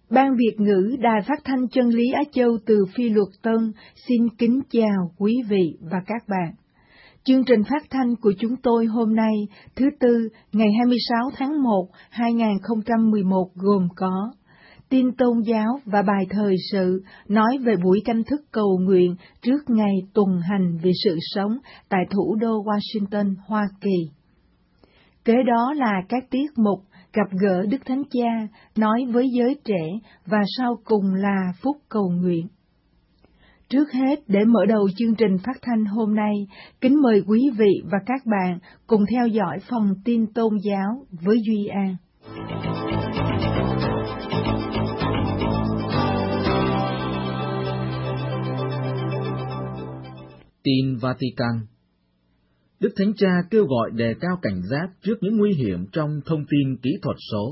Ban Việt ngữ Đài Phát thanh Chân lý Á Châu từ Phi Luật Tân xin kính chào quý vị và các bạn. Chương trình phát thanh của chúng tôi hôm nay, thứ Tư, ngày 26 tháng 1, 2011 gồm có tin tôn giáo và bài thời sự nói về buổi canh thức cầu nguyện trước ngày tuần hành vì sự sống tại thủ đô Washington, Hoa Kỳ. Kế đó là các tiết mục gặp gỡ Đức Thánh Cha nói với giới trẻ và sau cùng là phút cầu nguyện. Trước hết, để mở đầu chương trình phát thanh hôm nay, kính mời quý vị và các bạn cùng theo dõi phần tin tôn giáo với Duy An. Tin Vatican. Đức Thánh Cha kêu gọi đề cao cảnh giác trước những nguy hiểm trong thông tin kỹ thuật số.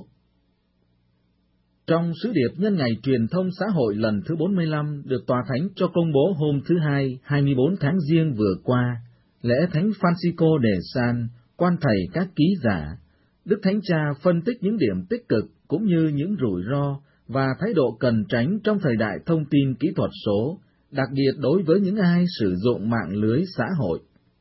Trong sứ điệp nhân ngày truyền thông xã hội lần thứ 45 được Tòa Thánh cho công bố hôm thứ Hai, 24 tháng Giêng vừa qua, lễ Thánh Francisco de Sales, quan thầy các ký giả, Đức Thánh Cha phân tích những điểm tích cực cũng như những rủi ro và thái độ cần tránh trong thời đại thông tin kỹ thuật số, đặc biệt đối với những ai sử dụng mạng lưới xã hội.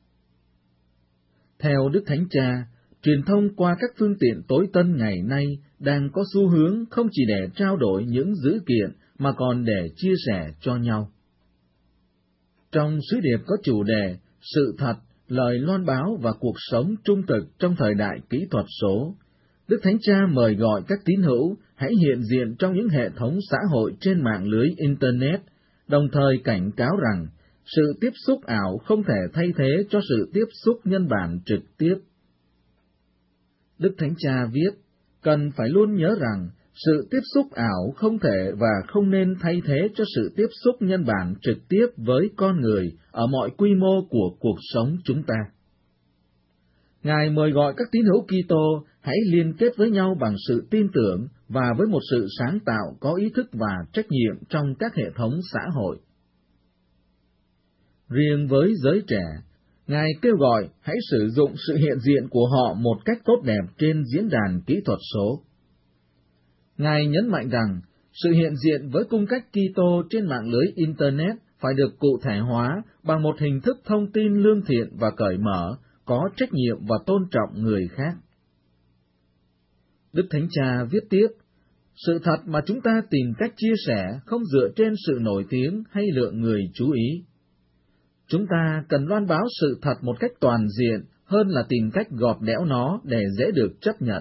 Theo Đức Thánh Cha, truyền thông qua các phương tiện tối tân ngày nay đang có xu hướng không chỉ để trao đổi những dữ kiện mà còn để chia sẻ cho nhau. Trong sứ điệp có chủ đề Sự thật, lời loan báo và cuộc sống trung thực trong thời đại kỹ thuật số, Đức Thánh Cha mời gọi các tín hữu hãy hiện diện trong những hệ thống xã hội trên mạng lưới Internet, đồng thời cảnh cáo rằng sự tiếp xúc ảo không thể thay thế cho sự tiếp xúc nhân bản trực tiếp. Đức Thánh Cha viết, cần phải luôn nhớ rằng sự tiếp xúc ảo không thể và không nên thay thế cho sự tiếp xúc nhân bản trực tiếp với con người ở mọi quy mô của cuộc sống chúng ta. Ngài mời gọi các tín hữu Kitô hãy liên kết với nhau bằng sự tin tưởng và với một sự sáng tạo có ý thức và trách nhiệm trong các hệ thống xã hội. Riêng với giới trẻ, Ngài kêu gọi hãy sử dụng sự hiện diện của họ một cách tốt đẹp trên diễn đàn kỹ thuật số. Ngài nhấn mạnh rằng, sự hiện diện với cung cách Kitô trên mạng lưới Internet phải được cụ thể hóa bằng một hình thức thông tin lương thiện và cởi mở, có trách nhiệm và tôn trọng người khác. Đức Thánh Cha viết tiếp, sự thật mà chúng ta tìm cách chia sẻ không dựa trên sự nổi tiếng hay lượng người chú ý. Chúng ta cần loan báo sự thật một cách toàn diện hơn là tìm cách gọt đẽo nó để dễ được chấp nhận.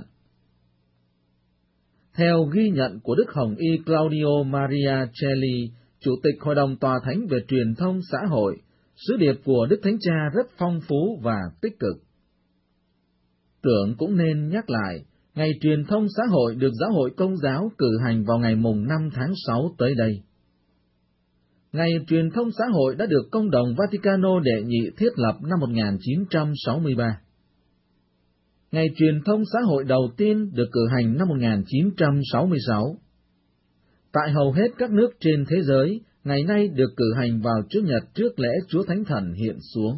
Theo ghi nhận của Đức Hồng Y Claudio Maria Celli, Chủ tịch Hội đồng Tòa Thánh về Truyền thông xã hội, sứ điệp của Đức Thánh Cha rất phong phú và tích cực. Tưởng cũng nên nhắc lại, ngày truyền thông xã hội được Giáo hội Công giáo cử hành vào ngày mùng 5 tháng 6 tới đây. Ngày truyền thông xã hội đã được Công đồng Vaticano đệ nhị thiết lập năm 1963. Ngày truyền thông xã hội đầu tiên được cử hành năm 1966. Tại hầu hết các nước trên thế giới, ngày nay được cử hành vào Chủ nhật trước lễ Chúa Thánh Thần hiện xuống.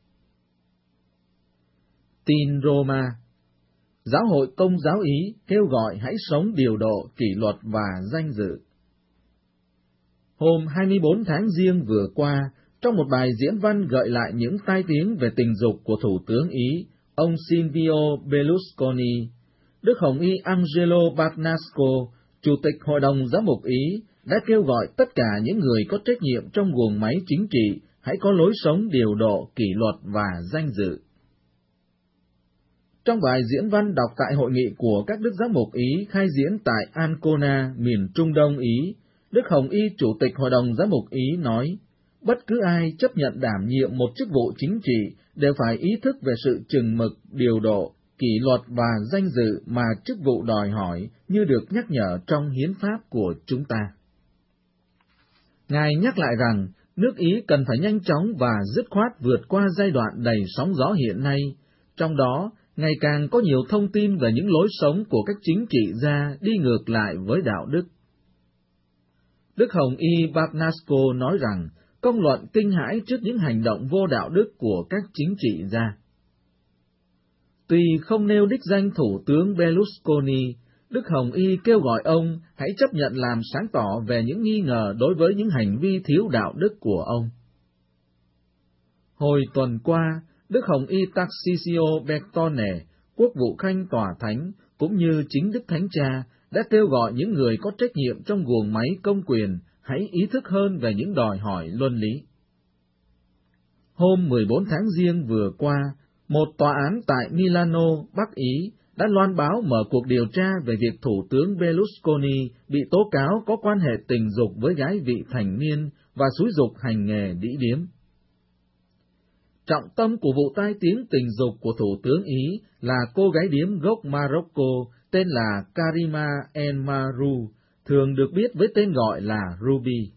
Tin Roma. Giáo hội Công giáo Ý kêu gọi hãy sống điều độ, kỷ luật và danh dự. Hôm 24 tháng Giêng vừa qua, trong một bài diễn văn gợi lại những tai tiếng về tình dục của Thủ tướng Ý, ông Silvio Berlusconi, Đức Hồng Y Angelo Bagnasco, Chủ tịch Hội đồng Giám mục Ý, đã kêu gọi tất cả những người có trách nhiệm trong guồng máy chính trị hãy có lối sống điều độ, kỷ luật và danh dự. Trong bài diễn văn đọc tại hội nghị của các Đức Giám mục Ý khai diễn tại Ancona, miền Trung Đông Ý, Đức Hồng Y Chủ tịch Hội đồng Giám mục Ý nói, bất cứ ai chấp nhận đảm nhiệm một chức vụ chính trị đều phải ý thức về sự chừng mực, điều độ, kỷ luật và danh dự mà chức vụ đòi hỏi như được nhắc nhở trong hiến pháp của chúng ta. Ngài nhắc lại rằng, nước Ý cần phải nhanh chóng và dứt khoát vượt qua giai đoạn đầy sóng gió hiện nay, trong đó ngày càng có nhiều thông tin về những lối sống của các chính trị gia đi ngược lại với đạo đức. Đức Hồng Y Bagnasco nói rằng, công luận kinh hãi trước những hành động vô đạo đức của các chính trị gia. Tuy không nêu đích danh Thủ tướng Berlusconi, Đức Hồng Y kêu gọi ông hãy chấp nhận làm sáng tỏ về những nghi ngờ đối với những hành vi thiếu đạo đức của ông. Hồi tuần qua, Đức Hồng Y Tarcisio Bertone, quốc vụ khanh tòa thánh, cũng như chính Đức Thánh Cha, đã kêu gọi những người có trách nhiệm trong guồng máy công quyền hãy ý thức hơn về những đòi hỏi luân lý. Hôm 14 tháng Giêng vừa qua, một tòa án tại Milano, Bắc Ý, đã loan báo mở cuộc điều tra về việc Thủ tướng Berlusconi bị tố cáo có quan hệ tình dục với gái vị thành niên và xúi giục hành nghề đĩ điếm. Trọng tâm của vụ tai tiếng tình dục của Thủ tướng Ý là cô gái điếm gốc Morocco tên là Karima El Maru, thường được biết với tên gọi là Ruby.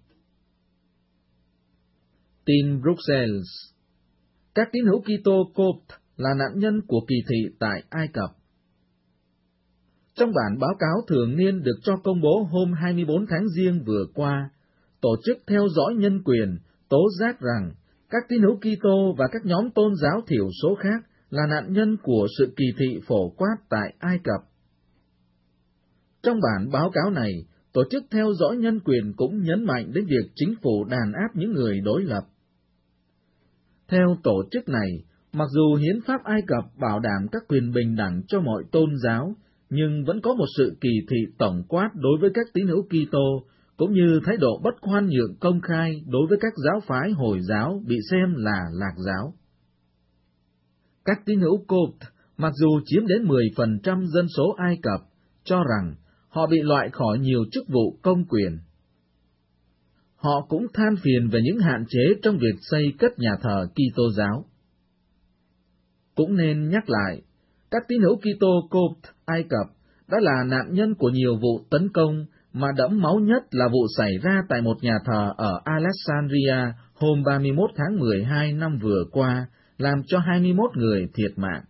Tin Bruxelles. Các tín hữu Kitô Copte là nạn nhân của kỳ thị tại Ai Cập. Trong bản báo cáo thường niên được cho công bố hôm 24 tháng Giêng vừa qua, tổ chức theo dõi nhân quyền tố giác rằng các tín hữu Kitô và các nhóm tôn giáo thiểu số khác là nạn nhân của sự kỳ thị phổ quát tại Ai Cập. Trong bản báo cáo này, tổ chức theo dõi nhân quyền cũng nhấn mạnh đến việc chính phủ đàn áp những người đối lập. Theo tổ chức này, mặc dù hiến pháp Ai Cập bảo đảm các quyền bình đẳng cho mọi tôn giáo, nhưng vẫn có một sự kỳ thị tổng quát đối với các tín hữu Kitô, cũng như thái độ bất khoan nhượng công khai đối với các giáo phái Hồi giáo bị xem là lạc giáo. Các tín hữu Copte, mặc dù chiếm đến 10% dân số Ai Cập, cho rằng họ bị loại khỏi nhiều chức vụ công quyền. Họ cũng than phiền về những hạn chế trong việc xây cất nhà thờ Kitô giáo. Cũng nên nhắc lại, các tín hữu Kitô Copte Ai Cập đã là nạn nhân của nhiều vụ tấn công, mà đẫm máu nhất là vụ xảy ra tại một nhà thờ ở Alexandria hôm 31 tháng 12 năm vừa qua, làm cho 21 người thiệt mạng.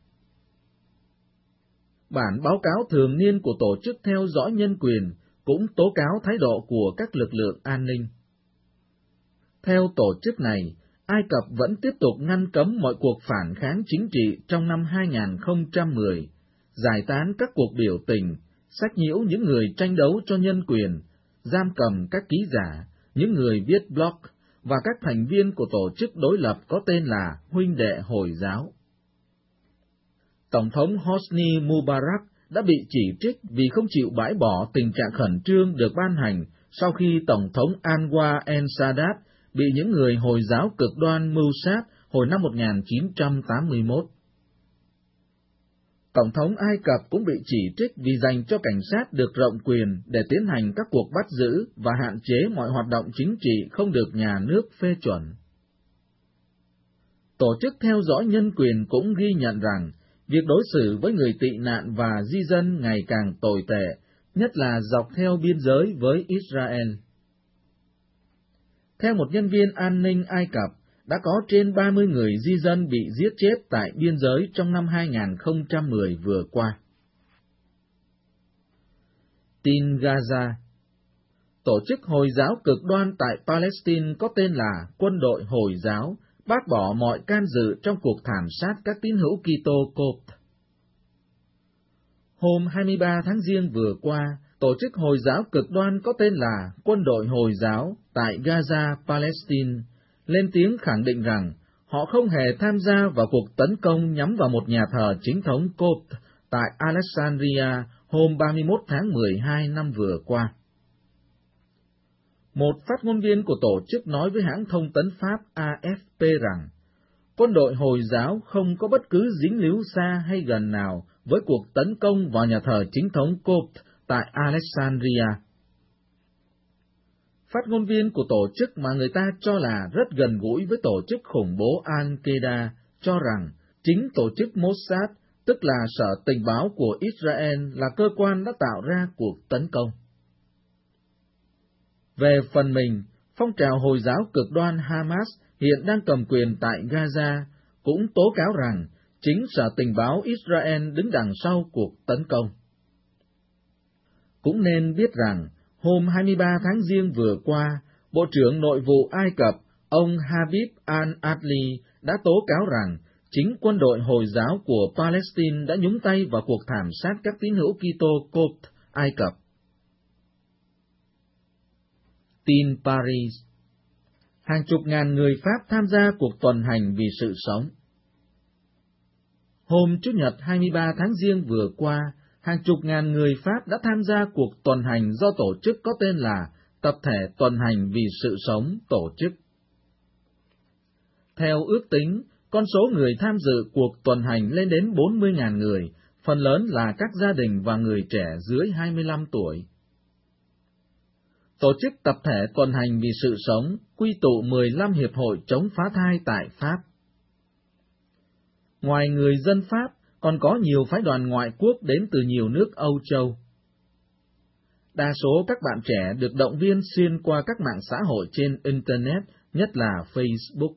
Bản báo cáo thường niên của Tổ chức theo dõi nhân quyền cũng tố cáo thái độ của các lực lượng an ninh. Theo tổ chức này, Ai Cập vẫn tiếp tục ngăn cấm mọi cuộc phản kháng chính trị trong năm 2010, giải tán các cuộc biểu tình, sách nhiễu những người tranh đấu cho nhân quyền, giam cầm các ký giả, những người viết blog và các thành viên của tổ chức đối lập có tên là Huynh đệ Hồi giáo. Tổng thống Hosni Mubarak đã bị chỉ trích vì không chịu bãi bỏ tình trạng khẩn trương được ban hành sau khi Tổng thống Anwar el-Sadat bị những người Hồi giáo cực đoan mưu sát hồi năm 1981. Tổng thống Ai Cập cũng bị chỉ trích vì dành cho cảnh sát được rộng quyền để tiến hành các cuộc bắt giữ và hạn chế mọi hoạt động chính trị không được nhà nước phê chuẩn. Tổ chức theo dõi nhân quyền cũng ghi nhận rằng việc đối xử với người tị nạn và di dân ngày càng tồi tệ, nhất là dọc theo biên giới với Israel. Theo một nhân viên an ninh Ai Cập, đã có trên 30 người di dân bị giết chết tại biên giới trong năm 2010 vừa qua. Tin Gaza. Tổ chức Hồi giáo cực đoan tại Palestine có tên là Quân đội Hồi giáo bác bỏ mọi can dự trong cuộc thảm sát các tín hữu Kitô Copte. Hôm 23 tháng Giêng vừa qua, tổ chức Hồi giáo cực đoan có tên là Quân đội Hồi giáo tại Gaza, Palestine, lên tiếng khẳng định rằng họ không hề tham gia vào cuộc tấn công nhắm vào một nhà thờ chính thống Copte tại Alexandria hôm 31 tháng 12 năm vừa qua. Một phát ngôn viên của tổ chức nói với hãng thông tấn Pháp AFP rằng, quân đội Hồi giáo không có bất cứ dính líu xa hay gần nào với cuộc tấn công vào nhà thờ chính thống Copte tại Alexandria. Phát ngôn viên của tổ chức mà người ta cho là rất gần gũi với tổ chức khủng bố Al-Qaeda cho rằng chính tổ chức Mossad, tức là Sở Tình báo của Israel, là cơ quan đã tạo ra cuộc tấn công. Về phần mình, phong trào Hồi giáo cực đoan Hamas hiện đang cầm quyền tại Gaza cũng tố cáo rằng chính Sở Tình báo Israel đứng đằng sau cuộc tấn công. Cũng nên biết rằng, hôm 23 tháng Giêng vừa qua, Bộ trưởng Nội vụ Ai Cập, ông Habib al-Adli đã tố cáo rằng chính quân đội Hồi giáo của Palestine đã nhúng tay vào cuộc thảm sát các tín hữu Kitô Copte Ai Cập. Tin Paris. Hàng chục ngàn người Pháp tham gia cuộc tuần hành vì sự sống. Hôm Chủ nhật 23 tháng Giêng vừa qua, hàng chục ngàn người Pháp đã tham gia cuộc tuần hành do tổ chức có tên là Tập thể Tuần hành vì sự sống tổ chức. Theo ước tính, con số người tham dự cuộc tuần hành lên đến 40.000 người, phần lớn là các gia đình và người trẻ dưới 25 tuổi. Tổ chức Tập thể Tuần hành vì sự sống quy tụ 15 hiệp hội chống phá thai tại Pháp. Ngoài người dân Pháp, còn có nhiều phái đoàn ngoại quốc đến từ nhiều nước Âu Châu. Đa số các bạn trẻ được động viên xuyên qua các mạng xã hội trên Internet, nhất là Facebook.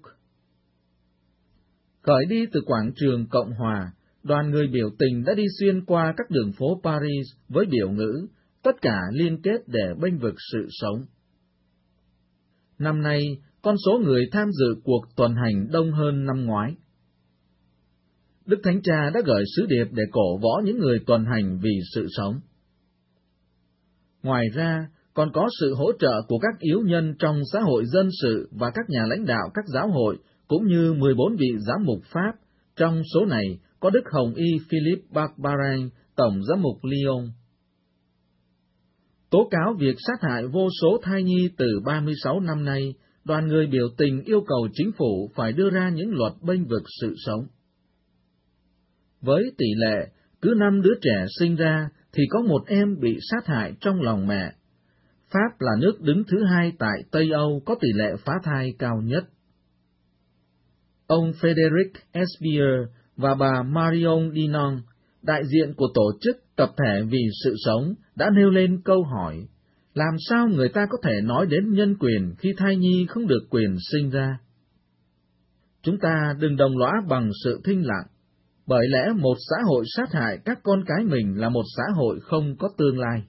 Khởi đi từ quảng trường Cộng Hòa, đoàn người biểu tình đã đi xuyên qua các đường phố Paris với biểu ngữ, tất cả liên kết để bênh vực sự sống. Năm nay, con số người tham dự cuộc tuần hành đông hơn năm ngoái. Đức Thánh Cha đã gửi sứ điệp để cổ võ những người tuần hành vì sự sống. Ngoài ra, còn có sự hỗ trợ của các yếu nhân trong xã hội dân sự và các nhà lãnh đạo các giáo hội, cũng như 14 vị giám mục Pháp, trong số này có Đức Hồng Y Philippe Barbarin, Tổng giám mục Lyon. Tố cáo việc sát hại vô số thai nhi từ 36 năm nay, đoàn người biểu tình yêu cầu chính phủ phải đưa ra những luật bênh vực sự sống. Với tỷ lệ, cứ 5 đứa trẻ sinh ra thì có một em bị sát hại trong lòng mẹ. Pháp là nước đứng thứ 2 tại Tây Âu có tỷ lệ phá thai cao nhất. Ông Frédéric Espier và bà Marion Dinon, đại diện của tổ chức Tập thể vì sự sống, đã nêu lên câu hỏi, làm sao người ta có thể nói đến nhân quyền khi thai nhi không được quyền sinh ra? Chúng ta đừng đồng lõa bằng sự thinh lặng, bởi lẽ một xã hội sát hại các con cái mình là một xã hội không có tương lai.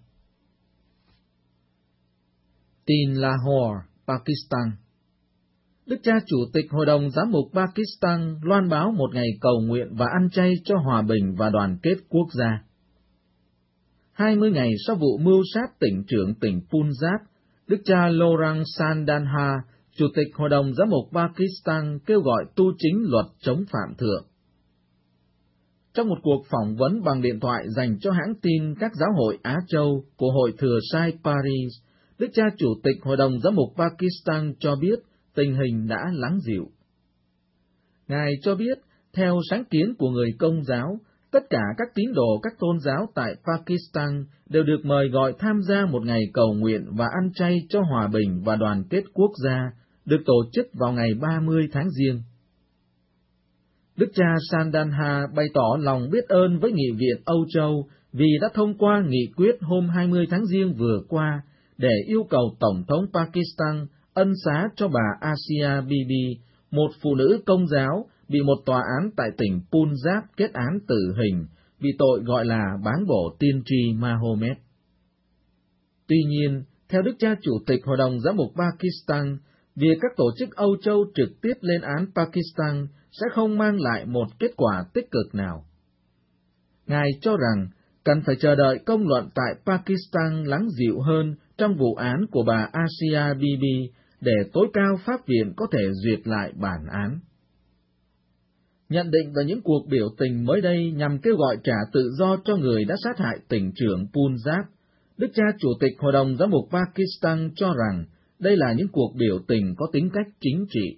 Tin Lahore, Pakistan. Đức cha Chủ tịch Hội đồng Giám mục Pakistan loan báo một ngày cầu nguyện và ăn chay cho hòa bình và đoàn kết quốc gia. 20 ngày sau vụ mưu sát tỉnh trưởng tỉnh Punjab, Đức cha Laurent Sandanha, Chủ tịch Hội đồng Giám mục Pakistan kêu gọi tu chính luật chống phạm thượng. Trong một cuộc phỏng vấn bằng điện thoại dành cho hãng tin các giáo hội Á Châu của Hội Thừa Sai Paris, Đức cha Chủ tịch Hội đồng Giám mục Pakistan cho biết tình hình đã lắng dịu. Ngài cho biết, theo sáng kiến của người Công giáo, tất cả các tín đồ các tôn giáo tại Pakistan đều được mời gọi tham gia một ngày cầu nguyện và ăn chay cho hòa bình và đoàn kết quốc gia, được tổ chức vào ngày 30 tháng Giêng. Đức cha Sandanha bày tỏ lòng biết ơn với Nghị viện Âu Châu vì đã thông qua nghị quyết hôm 20 tháng Giêng vừa qua để yêu cầu Tổng thống Pakistan ân xá cho bà Asia Bibi, một phụ nữ Công giáo bị một tòa án tại tỉnh Punjab kết án tử hình vì tội gọi là báng bổ tiên tri Mahomet. Tuy nhiên, theo Đức cha Chủ tịch Hội đồng Giám mục Pakistan, việc các tổ chức Âu Châu trực tiếp lên án Pakistan sẽ không mang lại một kết quả tích cực nào. Ngài cho rằng cần phải chờ đợi công luận tại Pakistan lắng dịu hơn trong vụ án của bà Asia Bibi để tối cao pháp viện có thể duyệt lại bản án. Nhận định về những cuộc biểu tình mới đây nhằm kêu gọi trả tự do cho người đã sát hại tỉnh trưởng Punjab, Đức cha Chủ tịch Hội đồng Giám mục Pakistan cho rằng đây là những cuộc biểu tình có tính cách chính trị.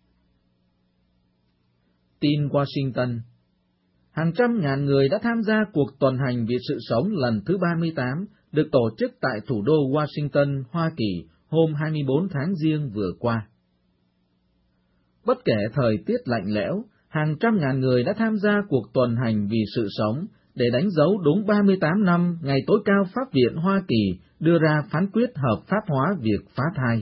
Tin Washington. Hàng trăm ngàn người đã tham gia cuộc tuần hành vì sự sống lần thứ 38 được tổ chức tại thủ đô Washington, Hoa Kỳ hôm 24 tháng Giêng vừa qua. Bất kể thời tiết lạnh lẽo, hàng trăm ngàn người đã tham gia cuộc tuần hành vì sự sống để đánh dấu đúng 38 năm ngày tối cao pháp viện Hoa Kỳ đưa ra phán quyết hợp pháp hóa việc phá thai.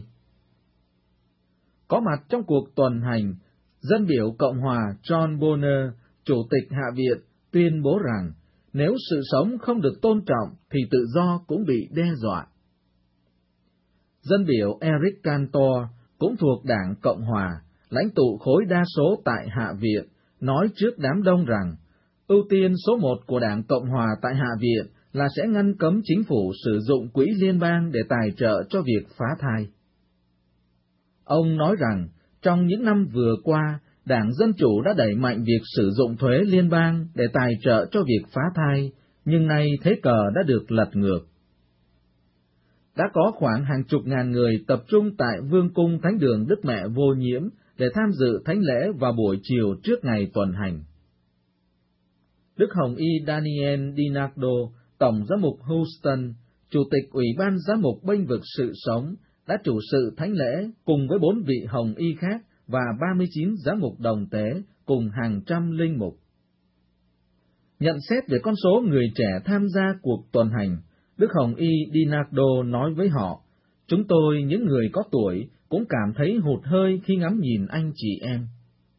Có mặt trong cuộc tuần hành, dân biểu Cộng hòa John Boehner, Chủ tịch Hạ viện, tuyên bố rằng nếu sự sống không được tôn trọng thì tự do cũng bị đe dọa. Dân biểu Eric Cantor, cũng thuộc Đảng Cộng hòa, lãnh tụ khối đa số tại Hạ viện, nói trước đám đông rằng ưu tiên số 1 của Đảng Cộng hòa tại Hạ viện là sẽ ngăn cấm chính phủ sử dụng quỹ liên bang để tài trợ cho việc phá thai. Ông nói rằng, trong những năm vừa qua, Đảng Dân Chủ đã đẩy mạnh việc sử dụng thuế liên bang để tài trợ cho việc phá thai, nhưng nay thế cờ đã được lật ngược. Đã có khoảng hàng chục ngàn người tập trung tại Vương cung Thánh đường Đức Mẹ Vô Nhiễm để tham dự thánh lễ vào buổi chiều trước ngày tuần hành. Đức Hồng Y Daniel DiNardo, Tổng giám mục Houston, Chủ tịch Ủy ban Giám mục Bênh vực sự sống, đã chủ sự thánh lễ cùng với 4 vị Hồng Y khác và 39 giám mục đồng tế cùng hàng trăm linh mục. Nhận xét về con số người trẻ tham gia cuộc tuần hành, Đức Hồng Y DiNardo nói với họ, chúng tôi, những người có tuổi, cũng cảm thấy hụt hơi khi ngắm nhìn anh chị em.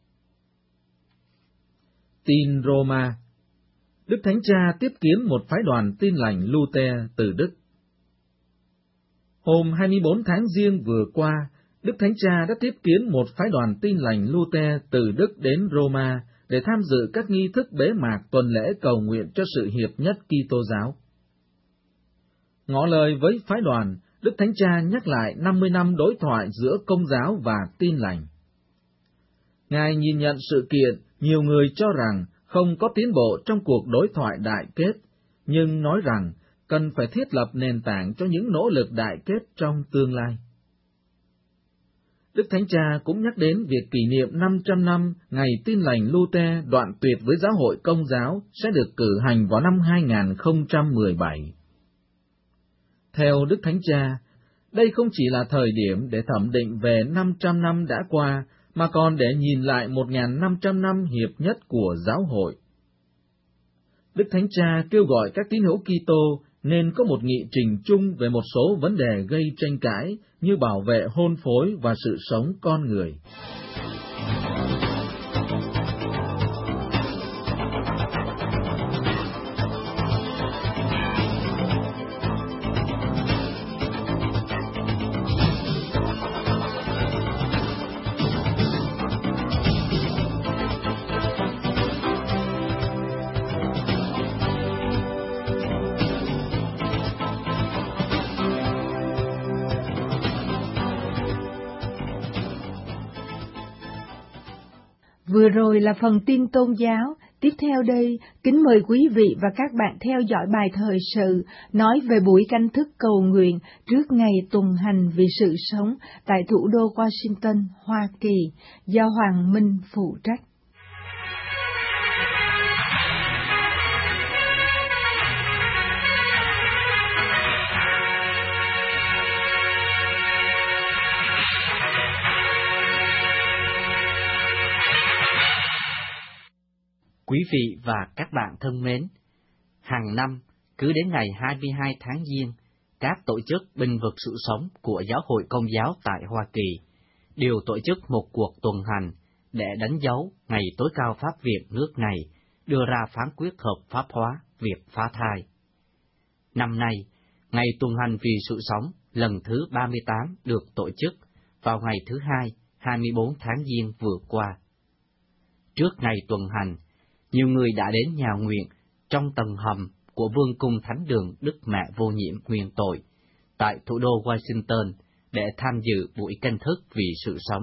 Tin Roma. Đức Thánh Cha tiếp kiến một phái đoàn Tin lành Luther từ Đức. Hôm 24 tháng Giêng vừa qua, Đức Thánh Cha đã tiếp kiến một phái đoàn Tin lành Luther từ Đức đến Roma để tham dự các nghi thức bế mạc tuần lễ cầu nguyện cho sự hiệp nhất Kitô giáo. Ngỏ lời với phái đoàn, Đức Thánh Cha nhắc lại 50 năm đối thoại giữa Công giáo và Tin lành. Ngài nhìn nhận sự kiện, nhiều người cho rằng không có tiến bộ trong cuộc đối thoại đại kết, nhưng nói rằng cần phải thiết lập nền tảng cho những nỗ lực đại kết trong tương lai. Đức Thánh Cha cũng nhắc đến việc kỷ niệm 500 năm ngày Tin lành Luther đoạn tuyệt với giáo hội Công giáo sẽ được cử hành vào năm 2017. Theo Đức Thánh Cha, đây không chỉ là thời điểm để thẩm định về 500 năm đã qua, mà còn để nhìn lại 1.500 năm hiệp nhất của giáo hội. Đức Thánh Cha kêu gọi các tín hữu Kitô nên có một nghị trình chung về một số vấn đề gây tranh cãi như bảo vệ hôn phối và sự sống con người. Vừa rồi là phần tin tôn giáo, tiếp theo đây, kính mời quý vị và các bạn theo dõi bài thời sự nói về buổi canh thức cầu nguyện trước ngày tuần hành vì sự sống tại thủ đô Washington, Hoa Kỳ, do Hoàng Minh phụ trách. Quý vị và các bạn thân mến, hàng năm, cứ đến ngày 22 tháng Giêng, các tổ chức bênh vực sự sống của Giáo hội Công giáo tại Hoa Kỳ đều tổ chức một cuộc tuần hành để đánh dấu ngày tối cao pháp viện nước này đưa ra phán quyết hợp pháp hóa việc phá thai. Năm nay, ngày tuần hành vì sự sống lần thứ 38 được tổ chức vào ngày thứ Hai, 24 tháng Giêng vừa qua. Trước ngày tuần hành, nhiều người đã đến nhà nguyện trong tầng hầm của Vương cung Thánh đường Đức Mẹ Vô Nhiễm nguyên tội tại thủ đô Washington để tham dự buổi canh thức vì sự sống.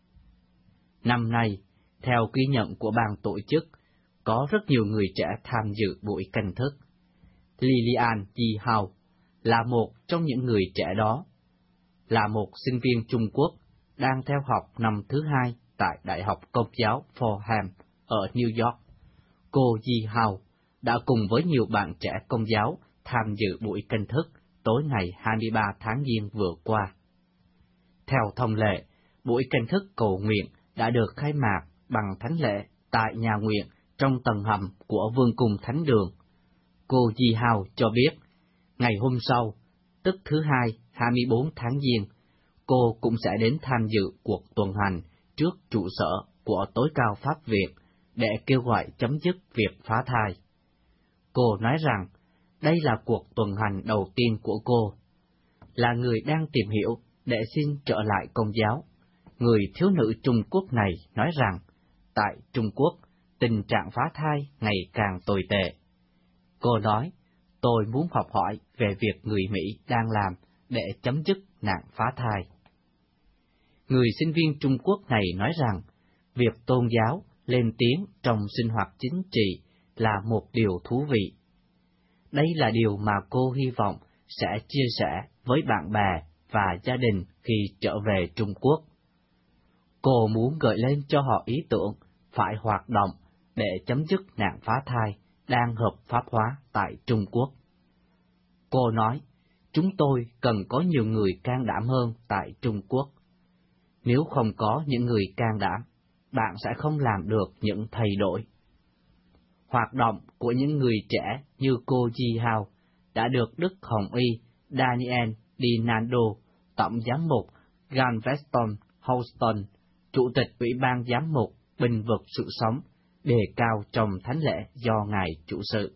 Năm nay, theo ghi nhận của ban tổ chức, có rất nhiều người trẻ tham dự buổi canh thức. Lillian Ji Hao là một trong những người trẻ đó, là một sinh viên Trung Quốc đang theo học năm thứ hai tại Đại học Công giáo Fordham ở New York. Cô Ji Hao đã cùng với nhiều bạn trẻ Công giáo tham dự buổi canh thức tối ngày 23 tháng Giêng vừa qua. Theo thông lệ, buổi canh thức cầu nguyện đã được khai mạc bằng thánh lễ tại nhà nguyện trong tầng hầm của Vương cung Thánh đường. Cô Ji Hao cho biết, ngày hôm sau, tức thứ Hai, 24 tháng Giêng, cô cũng sẽ đến tham dự cuộc tuần hành trước trụ sở của tối cao pháp viện để kêu gọi chấm dứt việc phá thai. Cô nói rằng, đây là cuộc tuần hành đầu tiên của cô. Là người đang tìm hiểu để xin trở lại Công giáo, người thiếu nữ Trung Quốc này nói rằng, tại Trung Quốc, tình trạng phá thai ngày càng tồi tệ. Cô nói, Tôi muốn học hỏi về việc người Mỹ đang làm để chấm dứt nạn phá thai. Người sinh viên Trung Quốc này nói rằng, việc tôn giáo lên tiếng trong sinh hoạt chính trị là một điều thú vị. Đây là điều mà cô hy vọng sẽ chia sẻ với bạn bè và gia đình khi trở về Trung Quốc. Cô muốn gợi lên cho họ ý tưởng phải hoạt động để chấm dứt nạn phá thai đang hợp pháp hóa tại Trung Quốc. Cô nói, chúng tôi cần có nhiều người can đảm hơn tại Trung Quốc. Nếu không có những người can đảm, bạn sẽ không làm được những thay đổi. Hoạt động của những người trẻ như cô Ji Hao đã được Đức Hồng Y Daniel Dinando, Tổng giám mục Galveston Houston, Chủ tịch Ủy ban Giám mục Bênh vực sự sống, đề cao trong thánh lễ do Ngài chủ sự.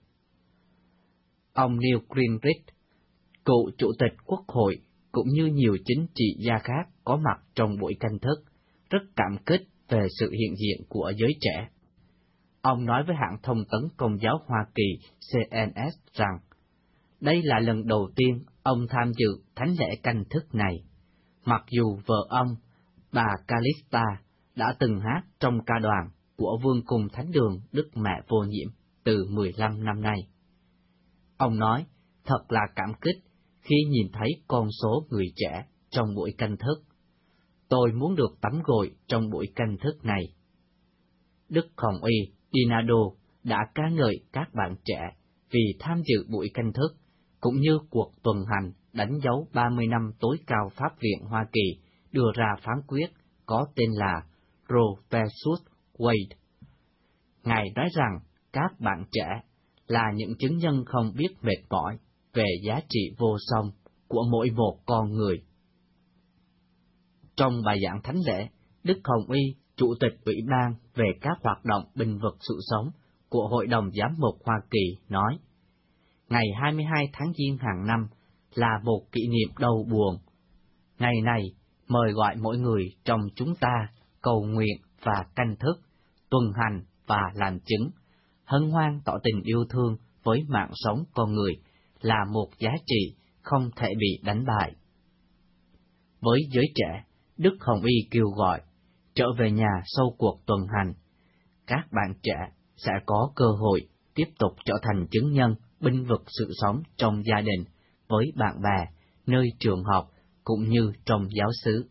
Ông Neil Gingrich, cựu Chủ tịch Quốc hội, cũng như nhiều chính trị gia khác có mặt trong buổi canh thức, rất cảm kích về sự hiện diện của giới trẻ. Ông nói với hãng thông tấn Công giáo Hoa Kỳ CNS rằng, đây là lần đầu tiên ông tham dự thánh lễ canh thức này, mặc dù vợ ông, bà Calista, đã từng hát trong ca đoàn của Vương cung Thánh đường Đức Mẹ Vô Nhiễm từ 15 năm nay. Ông nói, thật là cảm kích khi nhìn thấy con số người trẻ trong buổi canh thức. Tôi muốn được tắm gội trong buổi canh thức này. Đức Hồng Y Dinado đã ca ngợi các bạn trẻ vì tham dự buổi canh thức, cũng như cuộc tuần hành đánh dấu 30 năm tối cao Pháp viện Hoa Kỳ đưa ra phán quyết có tên là Roe vs. Wade. Ngài nói rằng các bạn trẻ là những chứng nhân không biết mệt mỏi về giá trị vô song của mỗi một con người. Trong bài giảng thánh lễ, Đức Hồng Y, Chủ tịch Ủy ban về các hoạt động bênh vực sự sống của Hội đồng Giám mục Hoa Kỳ nói, ngày 22 tháng Giêng hàng năm là một kỷ niệm đau buồn. Ngày này mời gọi mỗi người trong chúng ta cầu nguyện và canh thức, tuần hành và làm chứng, hân hoan tỏ tình yêu thương với mạng sống con người là một giá trị không thể bị đánh bại. Với giới trẻ, Đức Hồng Y kêu gọi, trở về nhà sau cuộc tuần hành, các bạn trẻ sẽ có cơ hội tiếp tục trở thành chứng nhân bênh vực sự sống trong gia đình, với bạn bè, nơi trường học, cũng như trong giáo xứ.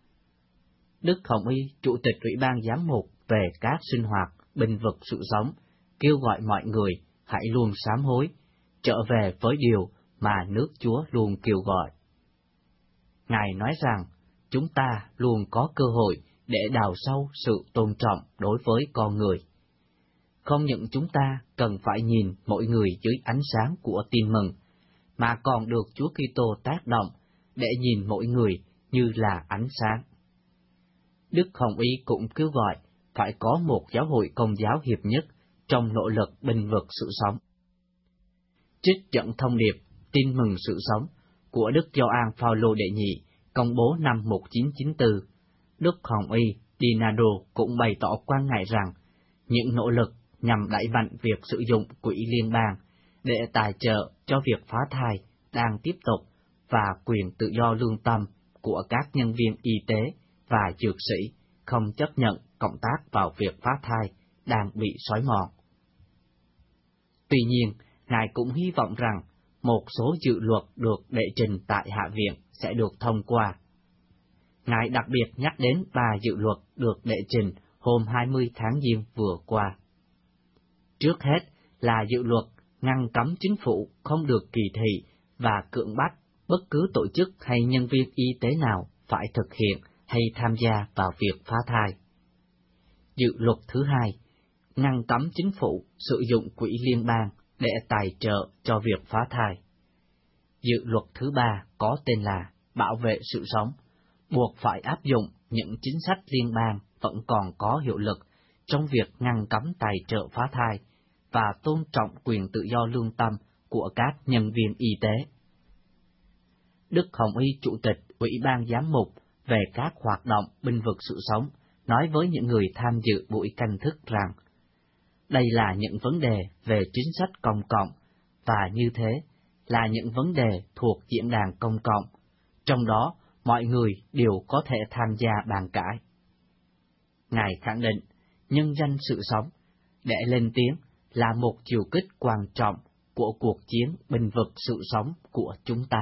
Đức Hồng Y, Chủ tịch Ủy ban Giám mục về các sinh hoạt bênh vực sự sống, kêu gọi mọi người hãy luôn sám hối, trở về với điều mà nước Chúa luôn kêu gọi. Ngài nói rằng, chúng ta luôn có cơ hội để đào sâu sự tôn trọng đối với con người. Không những chúng ta cần phải nhìn mỗi người dưới ánh sáng của tin mừng, mà còn được Chúa Kitô tác động để nhìn mỗi người như là ánh sáng. Đức Hồng Y cũng kêu gọi phải có một giáo hội Công giáo hiệp nhất trong nỗ lực bênh vực sự sống. Trích dẫn thông điệp tin mừng sự sống của Đức Gioan Phaolô đệ nhị công bố năm 1994, Đức Hồng Y Dinado cũng bày tỏ quan ngại rằng những nỗ lực nhằm đẩy mạnh việc sử dụng quỹ liên bang để tài trợ cho việc phá thai đang tiếp tục, và quyền tự do lương tâm của các nhân viên y tế và dược sĩ không chấp nhận cộng tác vào việc phá thai đang bị xói mòn. Tuy nhiên, Ngài cũng hy vọng rằng một số dự luật được đệ trình tại Hạ viện sẽ được thông qua. Ngài đặc biệt nhắc đến 3 dự luật được đệ trình hôm 20 tháng Giêng vừa qua. Trước hết là dự luật ngăn cấm chính phủ không được kỳ thị và cưỡng bắt bất cứ tổ chức hay nhân viên y tế nào phải thực hiện hay tham gia vào việc phá thai. Dự luật thứ hai, ngăn cấm chính phủ sử dụng quỹ liên bang để tài trợ cho việc phá thai. Dự luật thứ ba có tên là bảo vệ sự sống, buộc phải áp dụng những chính sách liên bang vẫn còn có hiệu lực trong việc ngăn cấm tài trợ phá thai và tôn trọng quyền tự do lương tâm của các nhân viên y tế. Đức Hồng Y, Chủ tịch Ủy ban Giám mục về các hoạt động bênh vực sự sống, nói với những người tham dự buổi canh thức rằng, đây là những vấn đề về chính sách công cộng và như thế là những vấn đề thuộc diễn đàn công cộng, trong đó mọi người đều có thể tham gia bàn cãi. Ngài khẳng định, nhân danh sự sống, để lên tiếng là một chiều kích quan trọng của cuộc chiến bênh vực sự sống của chúng ta.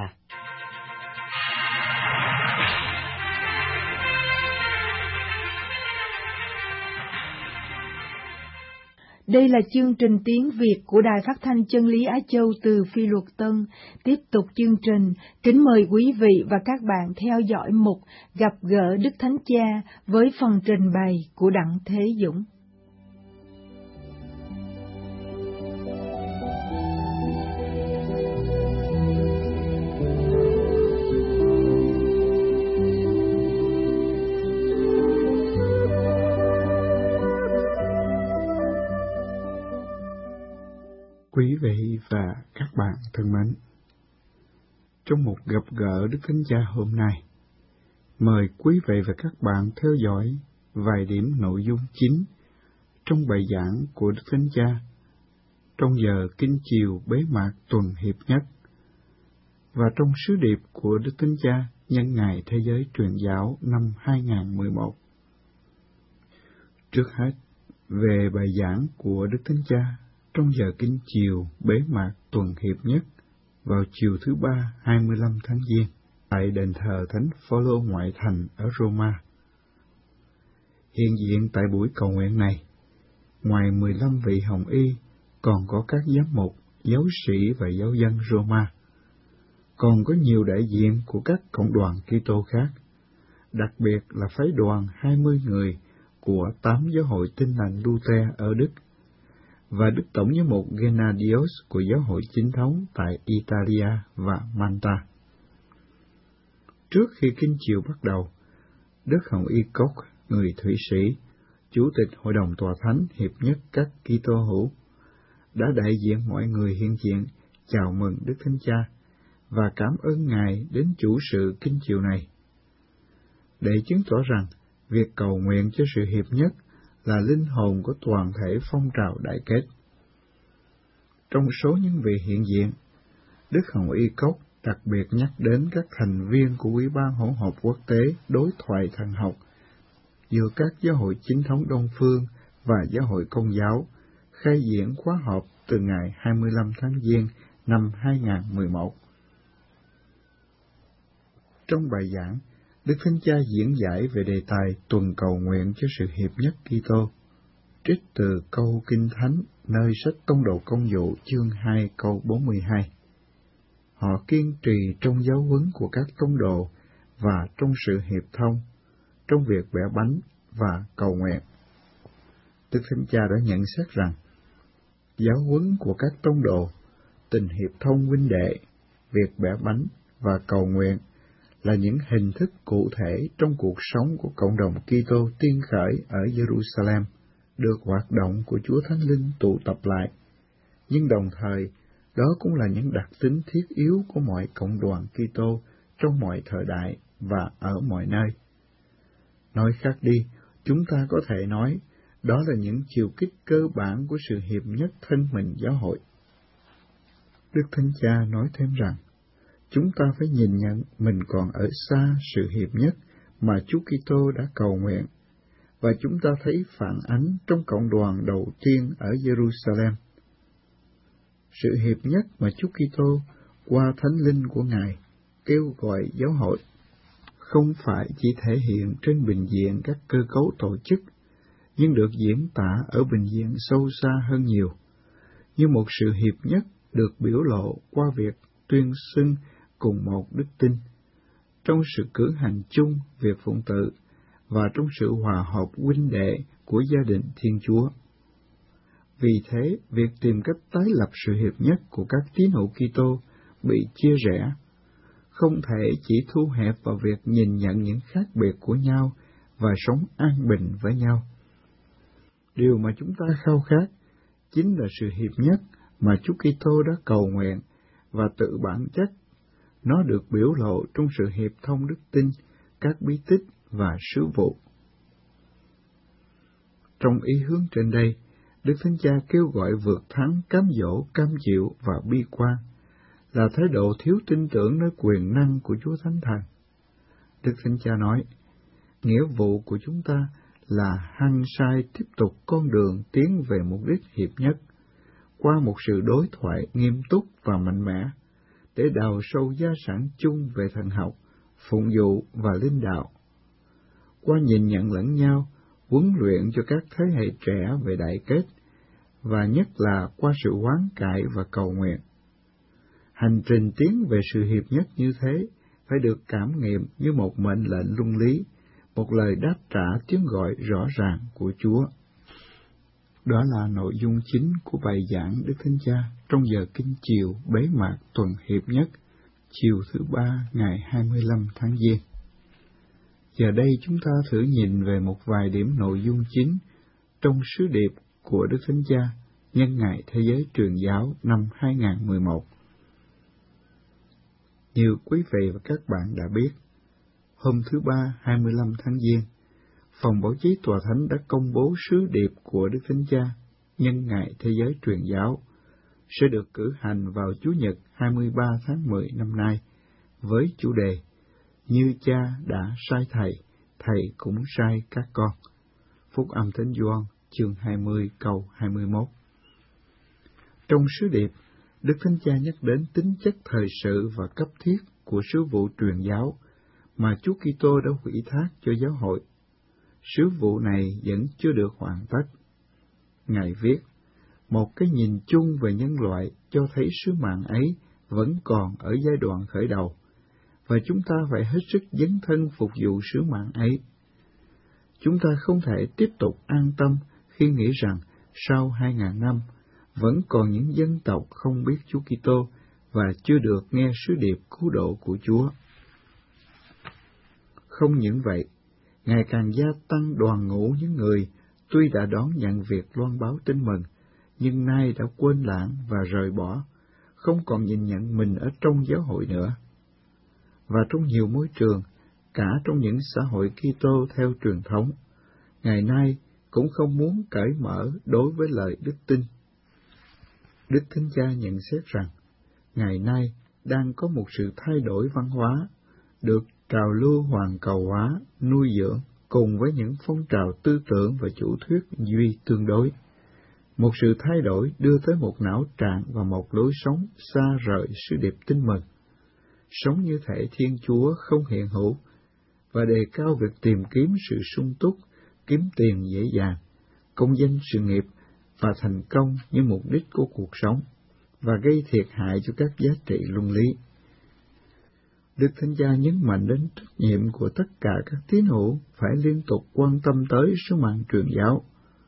Đây là chương trình tiếng Việt của Đài Phát thanh Chân lý Á Châu từ Phi Luật Tân. Tiếp tục chương trình, kính mời quý vị và các bạn theo dõi mục Gặp gỡ Đức Thánh Cha với phần trình bày của Đặng Thế Dũng. Quý vị và các bạn thân mến, trong một gặp gỡ Đức Thánh Cha hôm nay, mời quý vị và các bạn theo dõi vài điểm nội dung chính trong bài giảng của Đức Thánh Cha trong giờ kinh chiều bế mạc tuần hiệp nhất và trong sứ điệp của Đức Thánh Cha nhân ngày Thế giới truyền giáo năm 2011. Trước hết, về bài giảng của Đức Thánh Cha trong giờ kinh chiều bế mạc tuần hiệp nhất vào chiều thứ Ba 25 tháng Giêng tại đền thờ Thánh Phaolô ngoại thành ở Roma. Hiện diện tại buổi cầu nguyện này, ngoài 15 vị hồng y, còn có các giám mục, giáo sĩ và giáo dân Roma. Còn có nhiều đại diện của các cộng đoàn Kitô khác, đặc biệt là phái đoàn 20 người của 8 giáo hội Tin lành Luther ở Đức, và Đức Tổng giám mục Gennadios của giáo hội chính thống tại Italia và Malta. Trước khi kinh chiều bắt đầu, Đức Hồng Y Koch, người Thụy Sĩ, Chủ tịch Hội đồng Tòa Thánh Hiệp nhất các Kitô hữu, đã đại diện mọi người hiện diện chào mừng Đức Thánh Cha và cảm ơn Ngài đến chủ sự kinh chiều này, để chứng tỏ rằng việc cầu nguyện cho sự hiệp nhất là linh hồn của toàn thể phong trào đại kết. Trong số những vị hiện diện, Đức Hồng Y Koch đặc biệt nhắc đến các thành viên của Ủy ban hỗn hợp quốc tế đối thoại thần học giữa các giáo hội chính thống Đông Phương và giáo hội Công giáo, khai diễn khóa họp từ ngày 25 tháng Giêng năm 2011. Trong bài giảng, Đức Thánh Cha diễn giải về đề tài tuần cầu nguyện cho sự hiệp nhất Kitô, trích từ câu Kinh Thánh nơi sách Tông đồ Công vụ chương 2 câu 42. Họ kiên trì trong giáo huấn của các tông đồ và trong sự hiệp thông, trong việc bẻ bánh và cầu nguyện. Đức Thánh Cha đã nhận xét rằng, giáo huấn của các tông đồ, tình hiệp thông huynh đệ, việc bẻ bánh và cầu nguyện là những hình thức cụ thể trong cuộc sống của cộng đồng Kitô tiên khởi ở Jerusalem, được hoạt động của Chúa Thánh Linh tụ tập lại, nhưng đồng thời đó cũng là những đặc tính thiết yếu của mọi cộng đoàn Kitô trong mọi thời đại và ở mọi nơi. Nói khác đi, chúng ta có thể nói đó là những chiều kích cơ bản của sự hiệp nhất thân mình giáo hội. Đức Thánh Cha nói thêm rằng, chúng ta phải nhìn nhận mình còn ở xa sự hiệp nhất mà Chúa Kitô đã cầu nguyện, và chúng ta thấy phản ánh trong cộng đoàn đầu tiên ở Jerusalem. Sự hiệp nhất mà Chúa Kitô qua Thánh Linh của Ngài kêu gọi giáo hội không phải chỉ thể hiện trên bình diện các cơ cấu tổ chức, nhưng được diễn tả ở bình diện sâu xa hơn nhiều, như một sự hiệp nhất được biểu lộ qua việc tuyên xưng cùng một đức tin, trong sự cử hành chung việc phụng tự và trong sự hòa hợp huynh đệ của gia đình Thiên Chúa. Vì thế, việc tìm cách tái lập sự hiệp nhất của các tín hữu Kitô bị chia rẽ, không thể chỉ thu hẹp vào việc nhìn nhận những khác biệt của nhau và sống an bình với nhau. Điều mà chúng ta khao khát chính là sự hiệp nhất mà Chúa Kitô đã cầu nguyện, và tự bản chất nó được biểu lộ trong sự hiệp thông đức tin, các bí tích và sứ vụ. Trong ý hướng trên đây, Đức Thánh Cha kêu gọi vượt thắng cám dỗ, cam chịu và bi quan, là thái độ thiếu tin tưởng nơi quyền năng của Chúa Thánh Thần. Đức Thánh Cha nói, nghĩa vụ của chúng ta là hăng say tiếp tục con đường tiến về mục đích hiệp nhất, qua một sự đối thoại nghiêm túc và mạnh mẽ, để đào sâu gia sản chung về thần học, phụng vụ và linh đạo. Qua nhìn nhận lẫn nhau, huấn luyện cho các thế hệ trẻ về đại kết, và nhất là qua sự hoán cải và cầu nguyện. Hành trình tiến về sự hiệp nhất như thế phải được cảm nghiệm như một mệnh lệnh luân lý, một lời đáp trả tiếng gọi rõ ràng của Chúa. Đó là nội dung chính của bài giảng Đức Thánh Cha trong giờ kinh chiều bế mạc tuần hiệp nhất, chiều thứ Ba ngày 25 tháng Giêng. Giờ đây chúng ta thử nhìn về một vài điểm nội dung chính trong sứ điệp của Đức Thánh Cha nhân ngày Thế giới truyền giáo năm 2011. Như quý vị và các bạn đã biết, hôm thứ Ba 25 tháng Giêng, Phòng Báo chí Tòa Thánh đã công bố sứ điệp của Đức Thánh Cha nhân ngày Thế giới truyền giáo sẽ được cử hành vào Chủ nhật 23 tháng 10 năm nay với chủ đề Như Cha đã sai Thầy, Thầy cũng sai các con. Phúc âm Thánh Gioan chương 20 câu 21. Trong sứ điệp, Đức Thánh Cha nhắc đến tính chất thời sự và cấp thiết của sứ vụ truyền giáo mà Chúa Kitô đã ủy thác cho giáo hội. Sứ vụ này vẫn chưa được hoàn tất. Ngài viết, một cái nhìn chung về nhân loại cho thấy sứ mạng ấy vẫn còn ở giai đoạn khởi đầu, và chúng ta phải hết sức dấn thân phục vụ sứ mạng ấy. Chúng ta không thể tiếp tục an tâm khi nghĩ rằng sau 2000 năm vẫn còn những dân tộc không biết Chúa Kitô và chưa được nghe sứ điệp cứu độ của Chúa. Không những vậy, ngày càng gia tăng đoàn ngũ những người tuy đã đón nhận việc loan báo tin mừng, nhưng nay đã quên lãng và rời bỏ, không còn nhìn nhận mình ở trong giáo hội nữa. Và trong nhiều môi trường, cả trong những xã hội Kitô theo truyền thống, ngày nay cũng không muốn cởi mở đối với lời đức tin. Đức Thánh Cha nhận xét rằng, ngày nay đang có một sự thay đổi văn hóa, được trào lưu hoàn cầu hóa, nuôi dưỡng, cùng với những phong trào tư tưởng và chủ thuyết duy tương đối. Một sự thay đổi đưa tới một não trạng và một lối sống xa rời sứ điệp tin mừng. Sống như thể Thiên Chúa không hiện hữu, và đề cao việc tìm kiếm sự sung túc, kiếm tiền dễ dàng, công danh sự nghiệp và thành công như mục đích của cuộc sống, và gây thiệt hại cho các giá trị luân lý. Đức Thánh Cha nhấn mạnh đến trách nhiệm của tất cả các tín hữu phải liên tục quan tâm tới sứ mạng truyền giáo.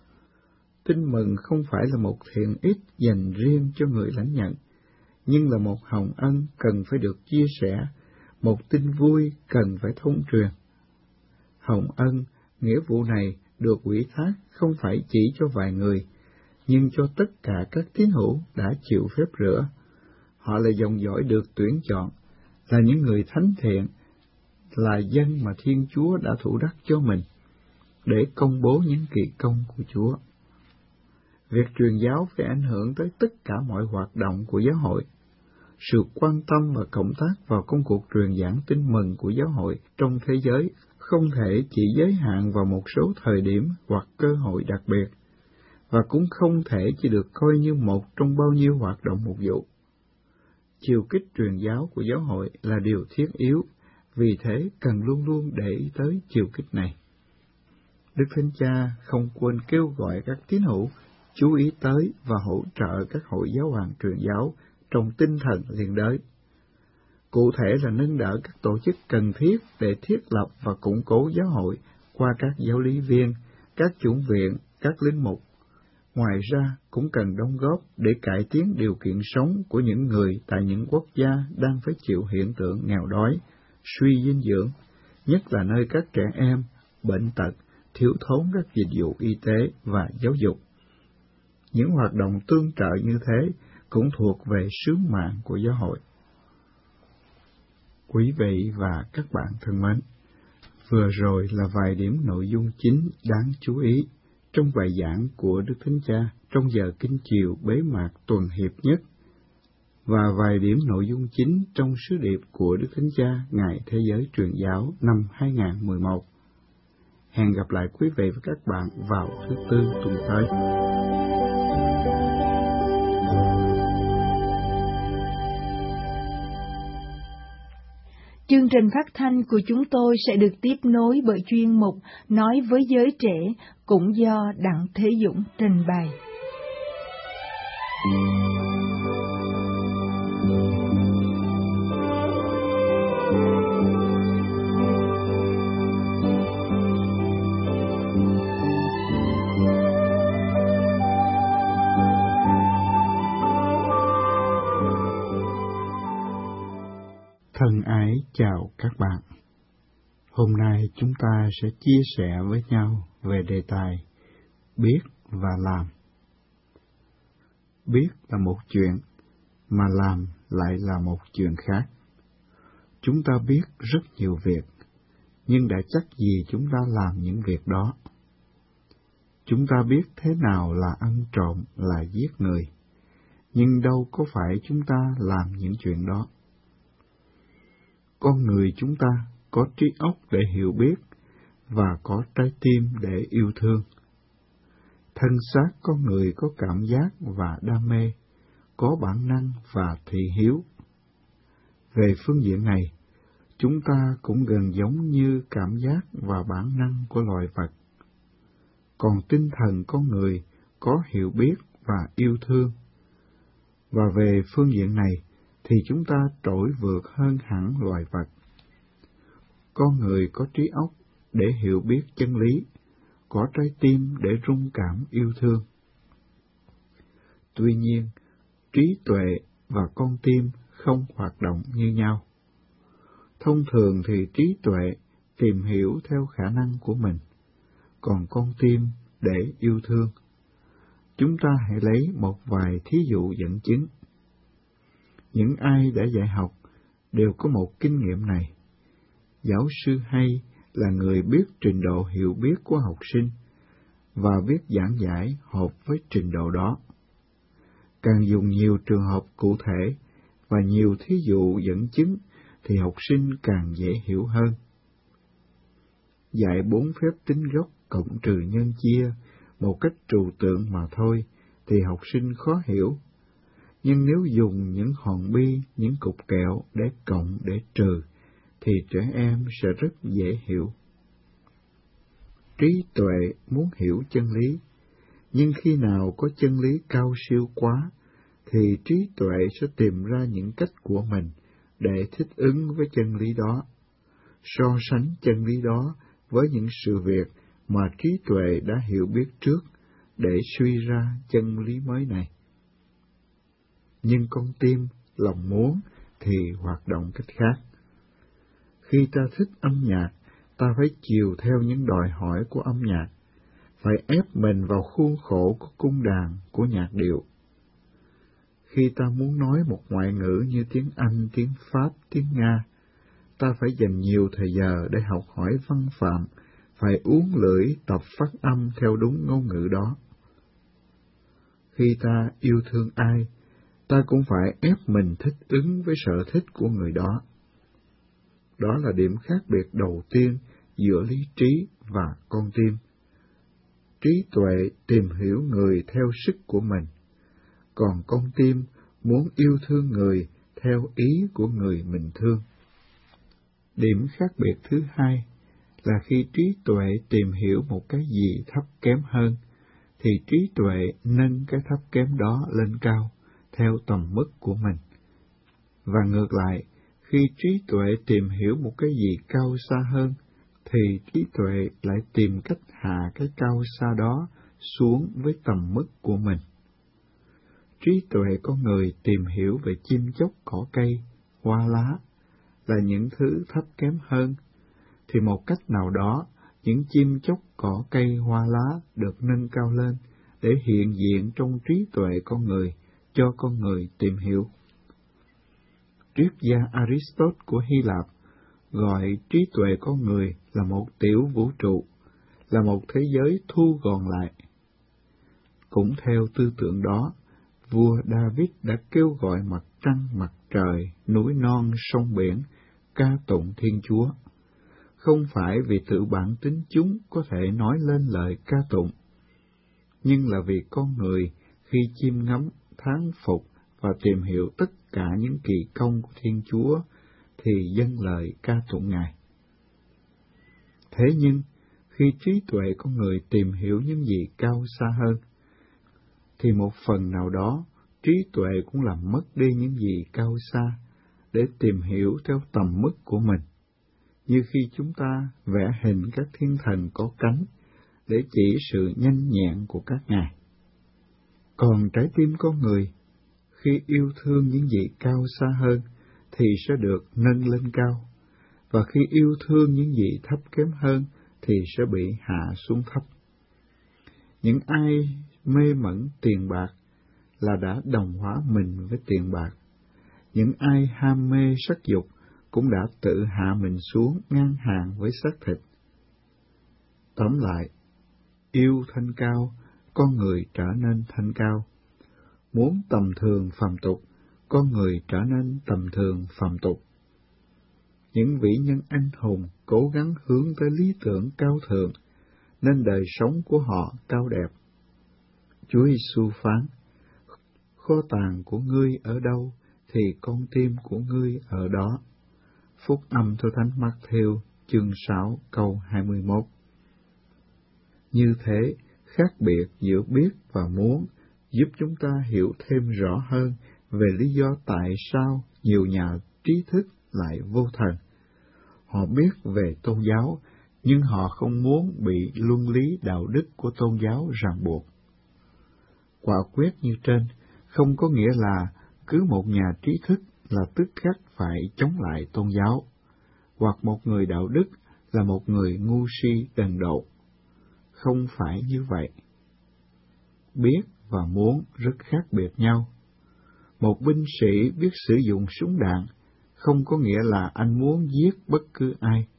Tin mừng không phải là một thiện ích dành riêng cho người lãnh nhận, nhưng là một hồng ân cần phải được chia sẻ, một tin vui cần phải thông truyền. Hồng ân, nghĩa vụ này được ủy thác không phải chỉ cho vài người, nhưng cho tất cả các tín hữu đã chịu phép rửa. Họ là dòng dõi được tuyển chọn, là những người thánh thiện, là dân mà Thiên Chúa đã thủ đắc cho mình, để công bố những kỳ công của Chúa. Việc truyền giáo phải ảnh hưởng tới tất cả mọi hoạt động của giáo hội. Sự quan tâm và cộng tác vào công cuộc truyền giảng tin mừng của giáo hội trong thế giới không thể chỉ giới hạn vào một số thời điểm hoặc cơ hội đặc biệt, và cũng không thể chỉ được coi như một trong bao nhiêu hoạt động mục vụ. Chiều kích truyền giáo của giáo hội là điều thiết yếu, vì thế cần luôn luôn để ý tới chiều kích này. Đức Thánh Cha không quên kêu gọi các tín hữu chú ý tới và hỗ trợ các hội giáo hoàng truyền giáo trong tinh thần liên đới. Cụ thể là nâng đỡ các tổ chức cần thiết để thiết lập và củng cố giáo hội qua các giáo lý viên, các chủng viện, các linh mục. Ngoài ra, cũng cần đóng góp để cải tiến điều kiện sống của những người tại những quốc gia đang phải chịu hiện tượng nghèo đói, suy dinh dưỡng, nhất là nơi các trẻ em, bệnh tật, thiếu thốn các dịch vụ y tế và giáo dục. Những hoạt động tương trợ như thế cũng thuộc về sứ mạng của giáo hội. Quý vị và các bạn thân mến, vừa rồi là vài điểm nội dung chính đáng chú ý trong bài giảng của Đức Thánh Cha trong giờ kinh chiều bế mạc tuần hiệp nhất và vài điểm nội dung chính trong sứ điệp của Đức Thánh Cha Ngày Thế giới Truyền giáo năm 2011. Hẹn gặp lại quý vị và các bạn vào thứ Tư tuần tới. Chương trình phát thanh của chúng tôi sẽ được tiếp nối bởi chuyên mục Nói với giới trẻ, cũng do Đặng Thế Dũng trình bày. Thân ái chào các bạn. Hôm nay chúng ta sẽ chia sẻ với nhau về đề tài biết và làm. Biết là một chuyện, mà làm lại là một chuyện khác. Chúng ta biết rất nhiều việc, nhưng đã chắc gì chúng ta làm những việc đó. Chúng ta biết thế nào là ăn trộm, là giết người, nhưng đâu có phải chúng ta làm những chuyện đó. Con người chúng ta có trí óc để hiểu biết và có trái tim để yêu thương. Thân xác con người có cảm giác và đam mê, có bản năng và thị hiếu. Về phương diện này, chúng ta cũng gần giống như cảm giác và bản năng của loài vật. Còn tinh thần con người có hiểu biết và yêu thương. Và về phương diện này, thì chúng ta trội vượt hơn hẳn loài vật. Con người có trí óc để hiểu biết chân lý, có trái tim để rung cảm yêu thương. Tuy nhiên, trí tuệ và con tim không hoạt động như nhau. Thông thường thì trí tuệ tìm hiểu theo khả năng của mình, còn con tim để yêu thương. Chúng ta hãy lấy một vài thí dụ dẫn chứng. Những ai đã dạy học đều có một kinh nghiệm này. Giáo sư hay là người biết trình độ hiểu biết của học sinh và biết giảng giải hợp với trình độ đó. Càng dùng nhiều trường hợp cụ thể và nhiều thí dụ dẫn chứng thì học sinh càng dễ hiểu hơn. Dạy 4 phép tính gốc cộng trừ nhân chia một cách trừu tượng mà thôi thì học sinh khó hiểu. Nhưng nếu dùng những hòn bi, những cục kẹo để cộng, để trừ, thì trẻ em sẽ rất dễ hiểu. Trí tuệ muốn hiểu chân lý, nhưng khi nào có chân lý cao siêu quá, thì trí tuệ sẽ tìm ra những cách của mình để thích ứng với chân lý đó, so sánh chân lý đó với những sự việc mà trí tuệ đã hiểu biết trước để suy ra chân lý mới này. Nhưng con tim, lòng muốn thì hoạt động cách khác. Khi ta thích âm nhạc, ta phải chiều theo những đòi hỏi của âm nhạc, phải ép mình vào khuôn khổ của cung đàn, của nhạc điệu. Khi ta muốn nói một ngoại ngữ như tiếng Anh, tiếng Pháp, tiếng Nga, ta phải dành nhiều thời giờ để học hỏi văn phạm, phải uốn lưỡi tập phát âm theo đúng ngôn ngữ đó. Khi ta yêu thương ai, ta cũng phải ép mình thích ứng với sở thích của người đó. Đó là điểm khác biệt đầu tiên giữa lý trí và con tim. Trí tuệ tìm hiểu người theo sức của mình, còn con tim muốn yêu thương người theo ý của người mình thương. Điểm khác biệt thứ hai là khi trí tuệ tìm hiểu một cái gì thấp kém hơn, thì trí tuệ nâng cái thấp kém đó lên cao theo tầm mức của mình. Và ngược lại, khi trí tuệ tìm hiểu một cái gì cao xa hơn, thì trí tuệ lại tìm cách hạ cái cao xa đó xuống với tầm mức của mình. Trí tuệ con người tìm hiểu về chim chóc cỏ cây, hoa lá, là những thứ thấp kém hơn, thì một cách nào đó, những chim chóc cỏ cây hoa lá được nâng cao lên để hiện diện trong trí tuệ con người, cho con người tìm hiểu. Triết gia Aristotle của Hy Lạp gọi trí tuệ con người là một tiểu vũ trụ, là một thế giới thu gọn lại, Cũng theo tư tưởng đó, vua David đã kêu gọi mặt trăng, mặt trời, núi non, sông biển, ca tụng Thiên Chúa. Không phải vì tự bản tính chúng có thể nói lên lời ca tụng, nhưng là vì con người khi chiêm ngắm, thán phục và tìm hiểu tất cả những kỳ công của Thiên Chúa thì dâng lời ca tụng Ngài. Thế nhưng, khi trí tuệ con người tìm hiểu những gì cao xa hơn, thì một phần nào đó trí tuệ cũng làm mất đi những gì cao xa để tìm hiểu theo tầm mức của mình, như khi chúng ta vẽ hình các thiên thần có cánh để chỉ sự nhanh nhẹn của các ngài. Còn trái tim con người, khi yêu thương những gì cao xa hơn, thì sẽ được nâng lên cao, và khi yêu thương những gì thấp kém hơn, thì sẽ bị hạ xuống thấp. Những ai mê mẩn tiền bạc là đã đồng hóa mình với tiền bạc. Những ai ham mê sắc dục cũng đã tự hạ mình xuống ngang hàng với xác thịt. Tóm lại, yêu thanh cao, con người trở nên thanh cao. Muốn tầm thường phàm tục, con người trở nên tầm thường phàm tục. Những vĩ nhân anh hùng cố gắng hướng tới lý tưởng cao thượng, nên đời sống của họ cao đẹp. Chúa Giêsu phán: kho tàng của ngươi ở đâu, thì con tim của ngươi ở đó. Phúc âm theo Thánh Mác-thêu, chương 6, câu 21. Như thế, khác biệt giữa biết và muốn giúp chúng ta hiểu thêm rõ hơn về lý do tại sao nhiều nhà trí thức lại vô thần. Họ biết về tôn giáo, nhưng họ không muốn bị luân lý đạo đức của tôn giáo ràng buộc. Quả quyết như trên không có nghĩa là cứ một nhà trí thức là tức khắc phải chống lại tôn giáo, hoặc một người đạo đức là một người ngu si đần độn. Không phải như vậy. Biết và muốn rất khác biệt nhau. Một binh sĩ biết sử dụng súng đạn không có nghĩa là anh muốn giết bất cứ ai.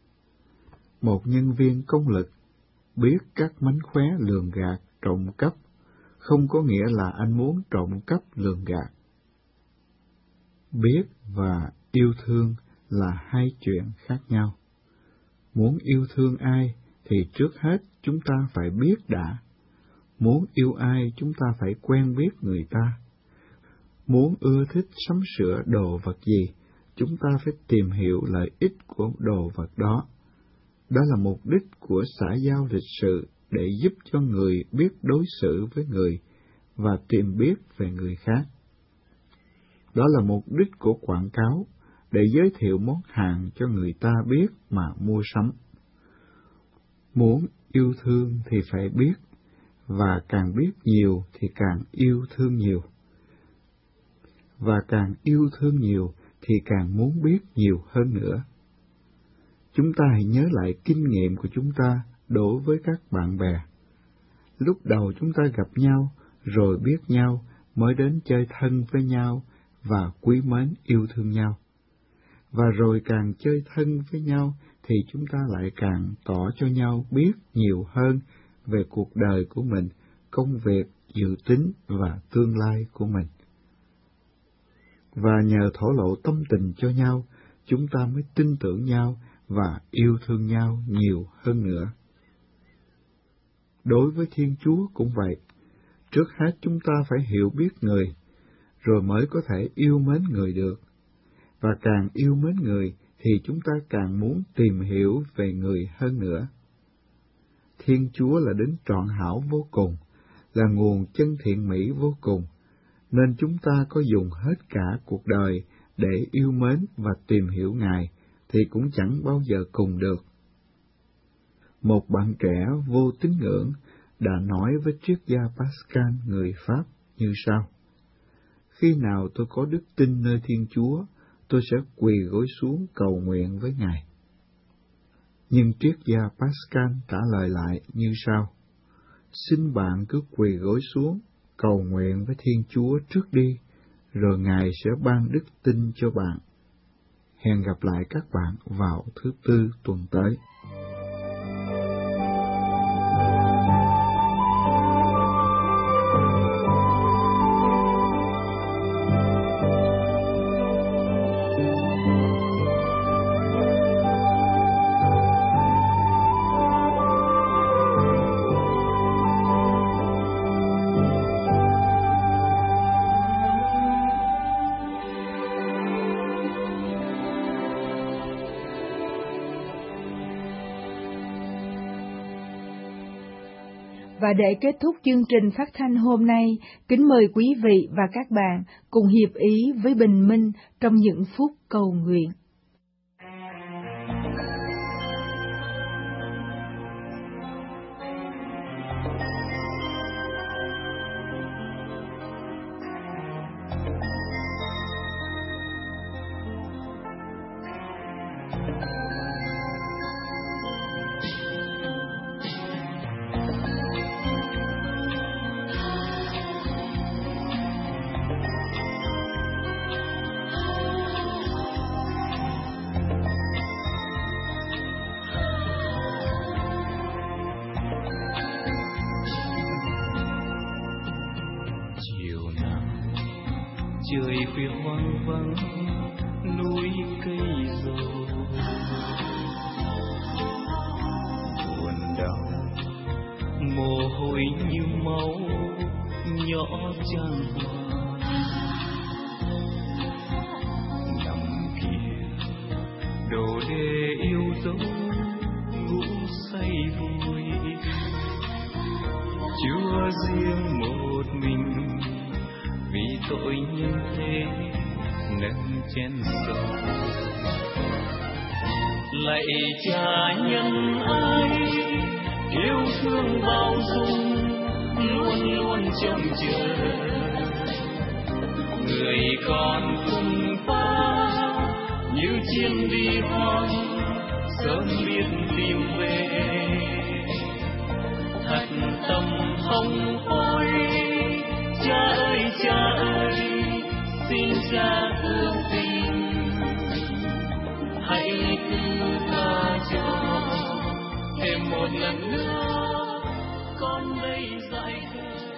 Một nhân viên công lực biết các mánh khóe lường gạt, trộm cắp không có nghĩa là anh muốn trộm cắp lường gạt. Biết và yêu thương là hai chuyện khác nhau. Muốn yêu thương ai thì trước hết chúng ta phải biết đã. Muốn yêu ai chúng ta phải quen biết người ta. Muốn ưa thích sắm sửa đồ vật gì, chúng ta phải tìm hiểu lợi ích của đồ vật đó. Đó là mục đích của xã giao lịch sự, để giúp cho người biết đối xử với người và tìm biết về người khác. Đó là mục đích của quảng cáo, để giới thiệu món hàng cho người ta biết mà mua sắm. Muốn yêu thương thì phải biết, và càng biết nhiều thì càng yêu thương nhiều. Và càng yêu thương nhiều thì càng muốn biết nhiều hơn nữa. Chúng ta hãy nhớ lại kinh nghiệm của chúng ta đối với các bạn bè. Lúc đầu chúng ta gặp nhau, rồi biết nhau, mới đến chơi thân với nhau và quý mến yêu thương nhau. Và rồi càng chơi thân với nhau thì chúng ta lại càng tỏ cho nhau biết nhiều hơn về cuộc đời của mình, công việc, dự tính và tương lai của mình. Và nhờ thổ lộ tâm tình cho nhau, chúng ta mới tin tưởng nhau và yêu thương nhau nhiều hơn nữa. Đối với Thiên Chúa cũng vậy. Trước hết chúng ta phải hiểu biết người, rồi mới có thể yêu mến người được. Và càng yêu mến người thì chúng ta càng muốn tìm hiểu về người hơn nữa. Thiên Chúa là đấng trọn hảo vô cùng, là nguồn chân thiện mỹ vô cùng, nên chúng ta có dùng hết cả cuộc đời để yêu mến và tìm hiểu Ngài thì cũng chẳng bao giờ cùng được. Một bạn trẻ vô tín ngưỡng đã nói với triết gia Pascal người Pháp như sau: khi nào tôi có đức tin nơi Thiên Chúa, tôi sẽ quỳ gối xuống cầu nguyện với Ngài. Nhưng triết gia Pascal trả lời lại như sau: xin bạn cứ quỳ gối xuống, cầu nguyện với Thiên Chúa trước đi, rồi Ngài sẽ ban đức tin cho bạn. Hẹn gặp lại các bạn vào thứ Tư tuần tới. Và để kết thúc chương trình phát thanh hôm nay, kính mời quý vị và các bạn cùng hiệp ý với Bình Minh trong những phút cầu nguyện. Trời khuya hoang vắng núi cây rồ, buồn đau mồ hôi như máu nhỏ chan hòa. Nằm kia đồ đê yêu dấu ngủ say vui, chưa riêng một mình vì tội nhân thế nâng chén sầu. Lạy Cha nhân ái yêu thương bao dung, luôn luôn trông chờ người con cùng ta như chim đi hoang sớm biết tìm về. Thật tâm hồng hối Cha ơi, xin Cha thương tình, hãy thứ tha cho thêm một lần nữa con đây dại khờ.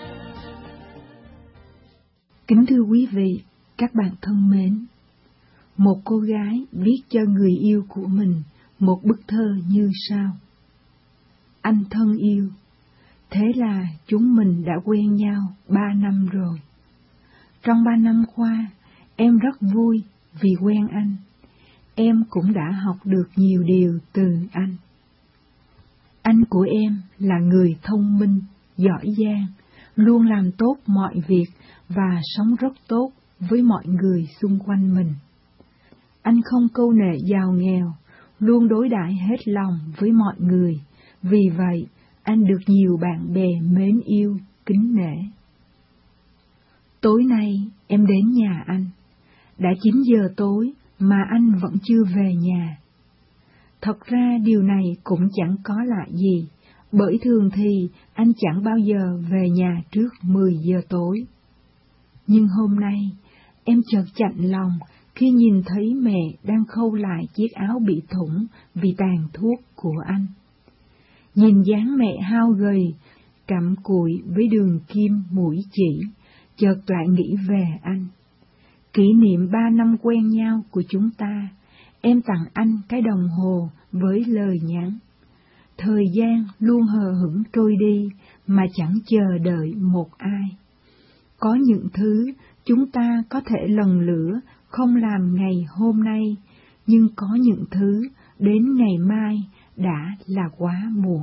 Kính thưa quý vị, các bạn thân mến, một cô gái viết cho người yêu của mình một bức thơ như sau: Anh thân yêu, thế là chúng mình đã quen nhau 3 năm rồi. Trong 3 năm qua, em rất vui vì quen anh. Em cũng đã học được nhiều điều từ anh. Anh của em là người thông minh, giỏi giang, luôn làm tốt mọi việc và sống rất tốt với mọi người xung quanh mình. Anh không câu nệ giàu nghèo, luôn đối đãi hết lòng với mọi người. Vì vậy, anh được nhiều bạn bè mến yêu, kính nể. Tối nay em đến nhà anh. Đã 9 giờ tối mà anh vẫn chưa về nhà. Thật ra điều này cũng chẳng có lạ gì, bởi thường thì anh chẳng bao giờ về nhà trước 10 giờ tối. Nhưng hôm nay, em chợt chạnh lòng khi nhìn thấy mẹ đang khâu lại chiếc áo bị thủng vì tàn thuốc của anh. Nhìn dáng mẹ hao gầy, cặm cụi với đường kim mũi chỉ, chợt lại nghĩ về anh. Kỷ niệm 3 năm quen nhau của chúng ta, em tặng anh cái đồng hồ với lời nhắn. Thời gian luôn hờ hững trôi đi mà chẳng chờ đợi một ai. Có những thứ chúng ta có thể lần lữa không làm ngày hôm nay, nhưng có những thứ đến ngày mai đã là quá muộn.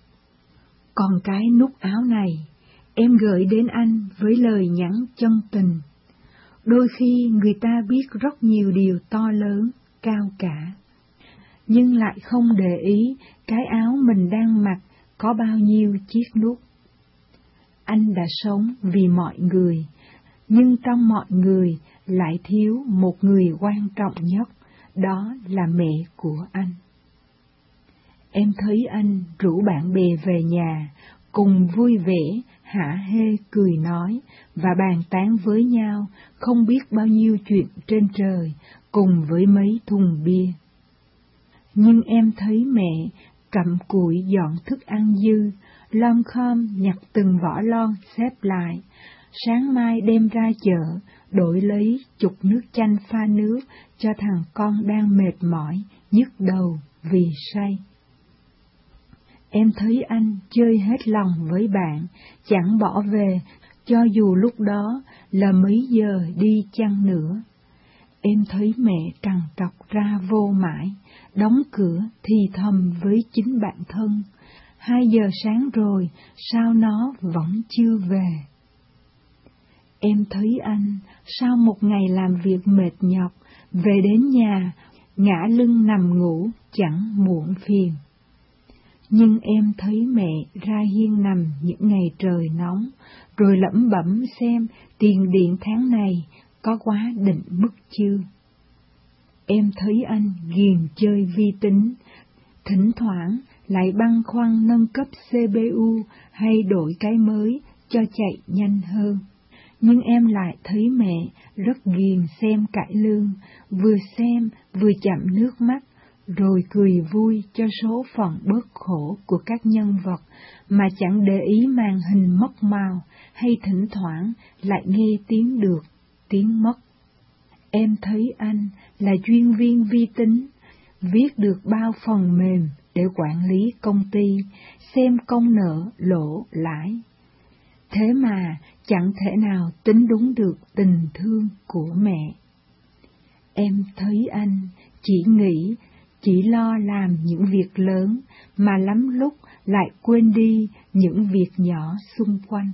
Còn cái nút áo này, em gửi đến anh với lời nhắn chân tình. Đôi khi người ta biết rất nhiều điều to lớn, cao cả, nhưng lại không để ý cái áo mình đang mặc có bao nhiêu chiếc nút. Anh đã sống vì mọi người, nhưng trong mọi người lại thiếu một người quan trọng nhất, đó là mẹ của anh. Em thấy anh rủ bạn bè về nhà, cùng vui vẻ, hả hê cười nói và bàn tán với nhau không biết bao nhiêu chuyện trên trời, cùng với mấy thùng bia. Nhưng em thấy mẹ cặm cụi dọn thức ăn dư, lom khom nhặt từng vỏ lon xếp lại, sáng mai đem ra chợ, đổi lấy chục nước chanh pha nước cho thằng con đang mệt mỏi, nhức đầu vì say. Em thấy anh chơi hết lòng với bạn, chẳng bỏ về, cho dù lúc đó là mấy giờ đi chăng nữa. Em thấy mẹ trằn trọc ra vô mãi, đóng cửa thì thầm với chính bản thân, 2 giờ sáng rồi, sao nó vẫn chưa về? Em thấy anh, sau một ngày làm việc mệt nhọc, về đến nhà, ngả lưng nằm ngủ, chẳng muộn phiền. Nhưng em thấy mẹ ra hiên nằm những ngày trời nóng, rồi lẩm bẩm xem tiền điện tháng này có quá định mức chưa. Em thấy anh ghiền chơi vi tính, thỉnh thoảng lại băn khoăn nâng cấp CPU hay đổi cái mới cho chạy nhanh hơn. Nhưng em lại thấy mẹ rất ghiền xem cải lương, vừa xem vừa chậm nước mắt, rồi cười vui cho số phận bớt khổ của các nhân vật mà chẳng để ý màn hình mất màu hay thỉnh thoảng lại nghe tiếng được, tiếng mất. Em thấy anh là chuyên viên vi tính, viết được bao phần mềm để quản lý công ty, xem công nợ lỗ lãi. Thế mà chẳng thể nào tính đúng được tình thương của mẹ. Em thấy anh chỉ nghĩ, chỉ lo làm những việc lớn, mà lắm lúc lại quên đi những việc nhỏ xung quanh.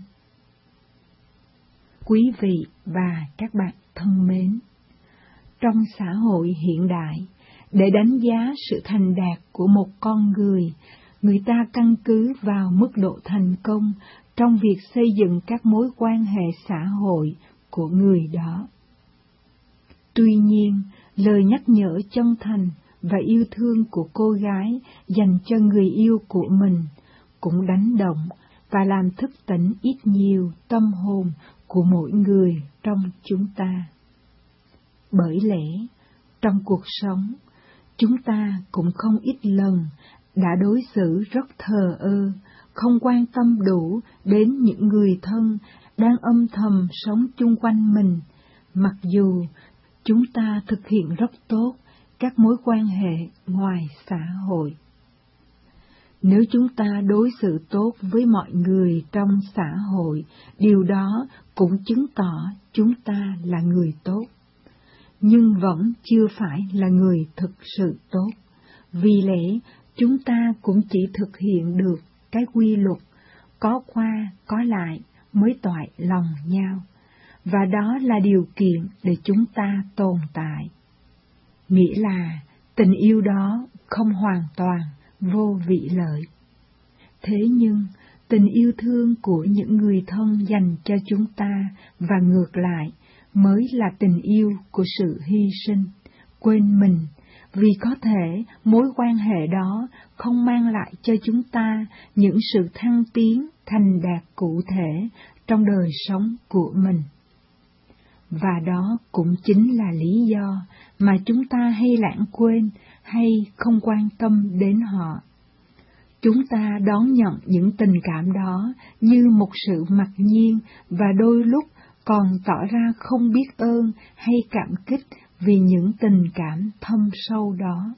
Quý vị và các bạn thân mến, trong xã hội hiện đại, để đánh giá sự thành đạt của một con người, người ta căn cứ vào mức độ thành công trong việc xây dựng các mối quan hệ xã hội của người đó. Tuy nhiên, lời nhắc nhở chân thành và yêu thương của cô gái dành cho người yêu của mình cũng đánh động và làm thức tỉnh ít nhiều tâm hồn của mỗi người trong chúng ta. Bởi lẽ, trong cuộc sống, chúng ta cũng không ít lần đã đối xử rất thờ ơ, không quan tâm đủ đến những người thân đang âm thầm sống chung quanh mình, mặc dù chúng ta thực hiện rất tốt các mối quan hệ ngoài xã hội. Nếu chúng ta đối xử tốt với mọi người trong xã hội, điều đó cũng chứng tỏ chúng ta là người tốt, nhưng vẫn chưa phải là người thực sự tốt. Vì lẽ, chúng ta cũng chỉ thực hiện được cái quy luật có qua có lại mới toại lòng nhau, và đó là điều kiện để chúng ta tồn tại. Nghĩa là tình yêu đó không hoàn toàn vô vị lợi. Thế nhưng, tình yêu thương của những người thân dành cho chúng ta và ngược lại mới là tình yêu của sự hy sinh, quên mình, vì có thể mối quan hệ đó không mang lại cho chúng ta những sự thăng tiến, thành đạt cụ thể trong đời sống của mình. Và đó cũng chính là lý do mà chúng ta hay lãng quên hay không quan tâm đến họ. Chúng ta đón nhận những tình cảm đó như một sự mặc nhiên và đôi lúc còn tỏ ra không biết ơn hay cảm kích vì những tình cảm thâm sâu đó.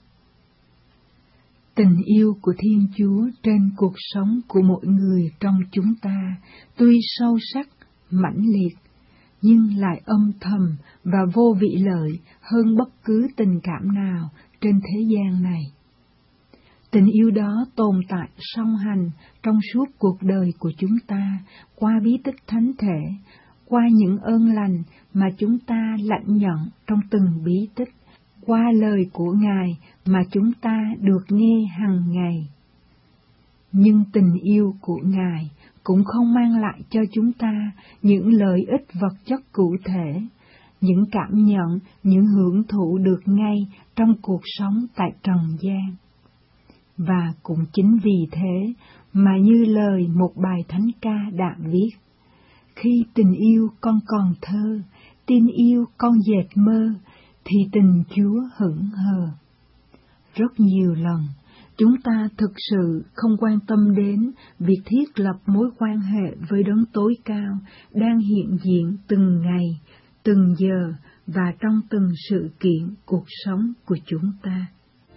Tình yêu của Thiên Chúa trên cuộc sống của mỗi người trong chúng ta tuy sâu sắc, mãnh liệt, nhưng lại âm thầm và vô vị lợi hơn bất cứ tình cảm nào trên thế gian này. Tình yêu đó tồn tại song hành trong suốt cuộc đời của chúng ta qua bí tích thánh thể, qua những ơn lành mà chúng ta lãnh nhận trong từng bí tích, qua lời của Ngài mà chúng ta được nghe hàng ngày. Nhưng tình yêu của Ngài cũng không mang lại cho chúng ta những lợi ích vật chất cụ thể, những cảm nhận, những hưởng thụ được ngay trong cuộc sống tại trần gian. Và cũng chính vì thế mà như lời một bài thánh ca đã viết: khi tình yêu con còn thơ, tin yêu con dệt mơ, thì tình Chúa hững hờ. Rất nhiều lần, chúng ta thực sự không quan tâm đến việc thiết lập mối quan hệ với Đấng Tối Cao đang hiện diện từng ngày, từng giờ và trong từng sự kiện cuộc sống của chúng ta.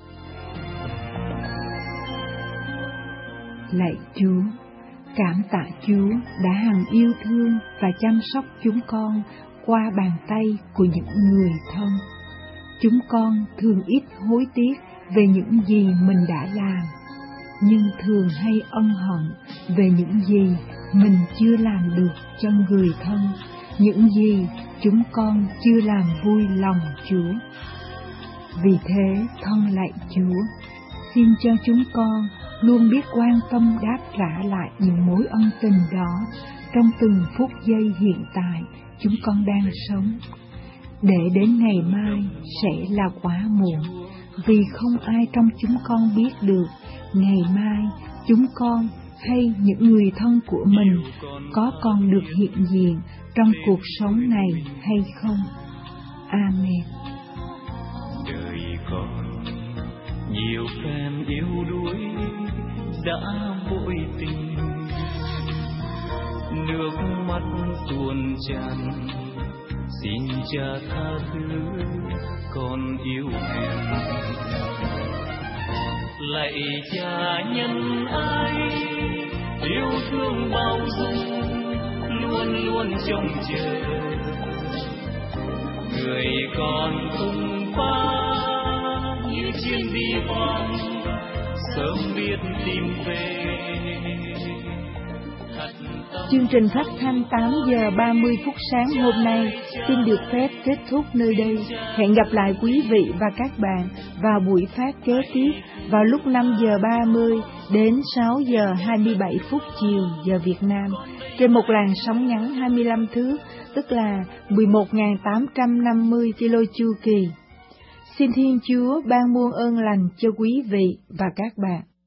Lạy Chúa, cảm tạ Chúa đã hằng yêu thương và chăm sóc chúng con qua bàn tay của những người thân. Chúng con thường ít hối tiếc về những gì mình đã làm, nhưng thường hay ân hận về những gì mình chưa làm được cho người thân, những gì chúng con chưa làm vui lòng Chúa. Vì thế, thân lạy Chúa, xin cho chúng con luôn biết quan tâm đáp trả lại những mối ân tình đó trong từng phút giây hiện tại chúng con đang sống, để đến ngày mai sẽ là quá muộn, vì không ai trong chúng con biết được ngày mai chúng con hay những người thân của mình có còn được hiện diện trong cuộc sống này hay không. Amen. Đời con nhiều phen yếu đuối đã vội tình, nước mắt tuôn tràn, xin Cha tha thứ con yêu em. Lạy Cha nhân ái, yêu thương bao dung, luôn luôn trông chờ người con tung pha như chim đi hoang, sớm biết tìm về. Chương trình phát thanh 8 giờ 30 phút sáng hôm nay xin được phép kết thúc nơi đây. Hẹn gặp lại quý vị và các bạn vào buổi phát kế tiếp vào lúc 5 giờ 30 đến 6 giờ 27 phút chiều giờ Việt Nam trên một làn sóng ngắn 25 thước, tức là 11.850 kilo chu kỳ. Xin Thiên Chúa ban muôn ơn lành cho quý vị và các bạn.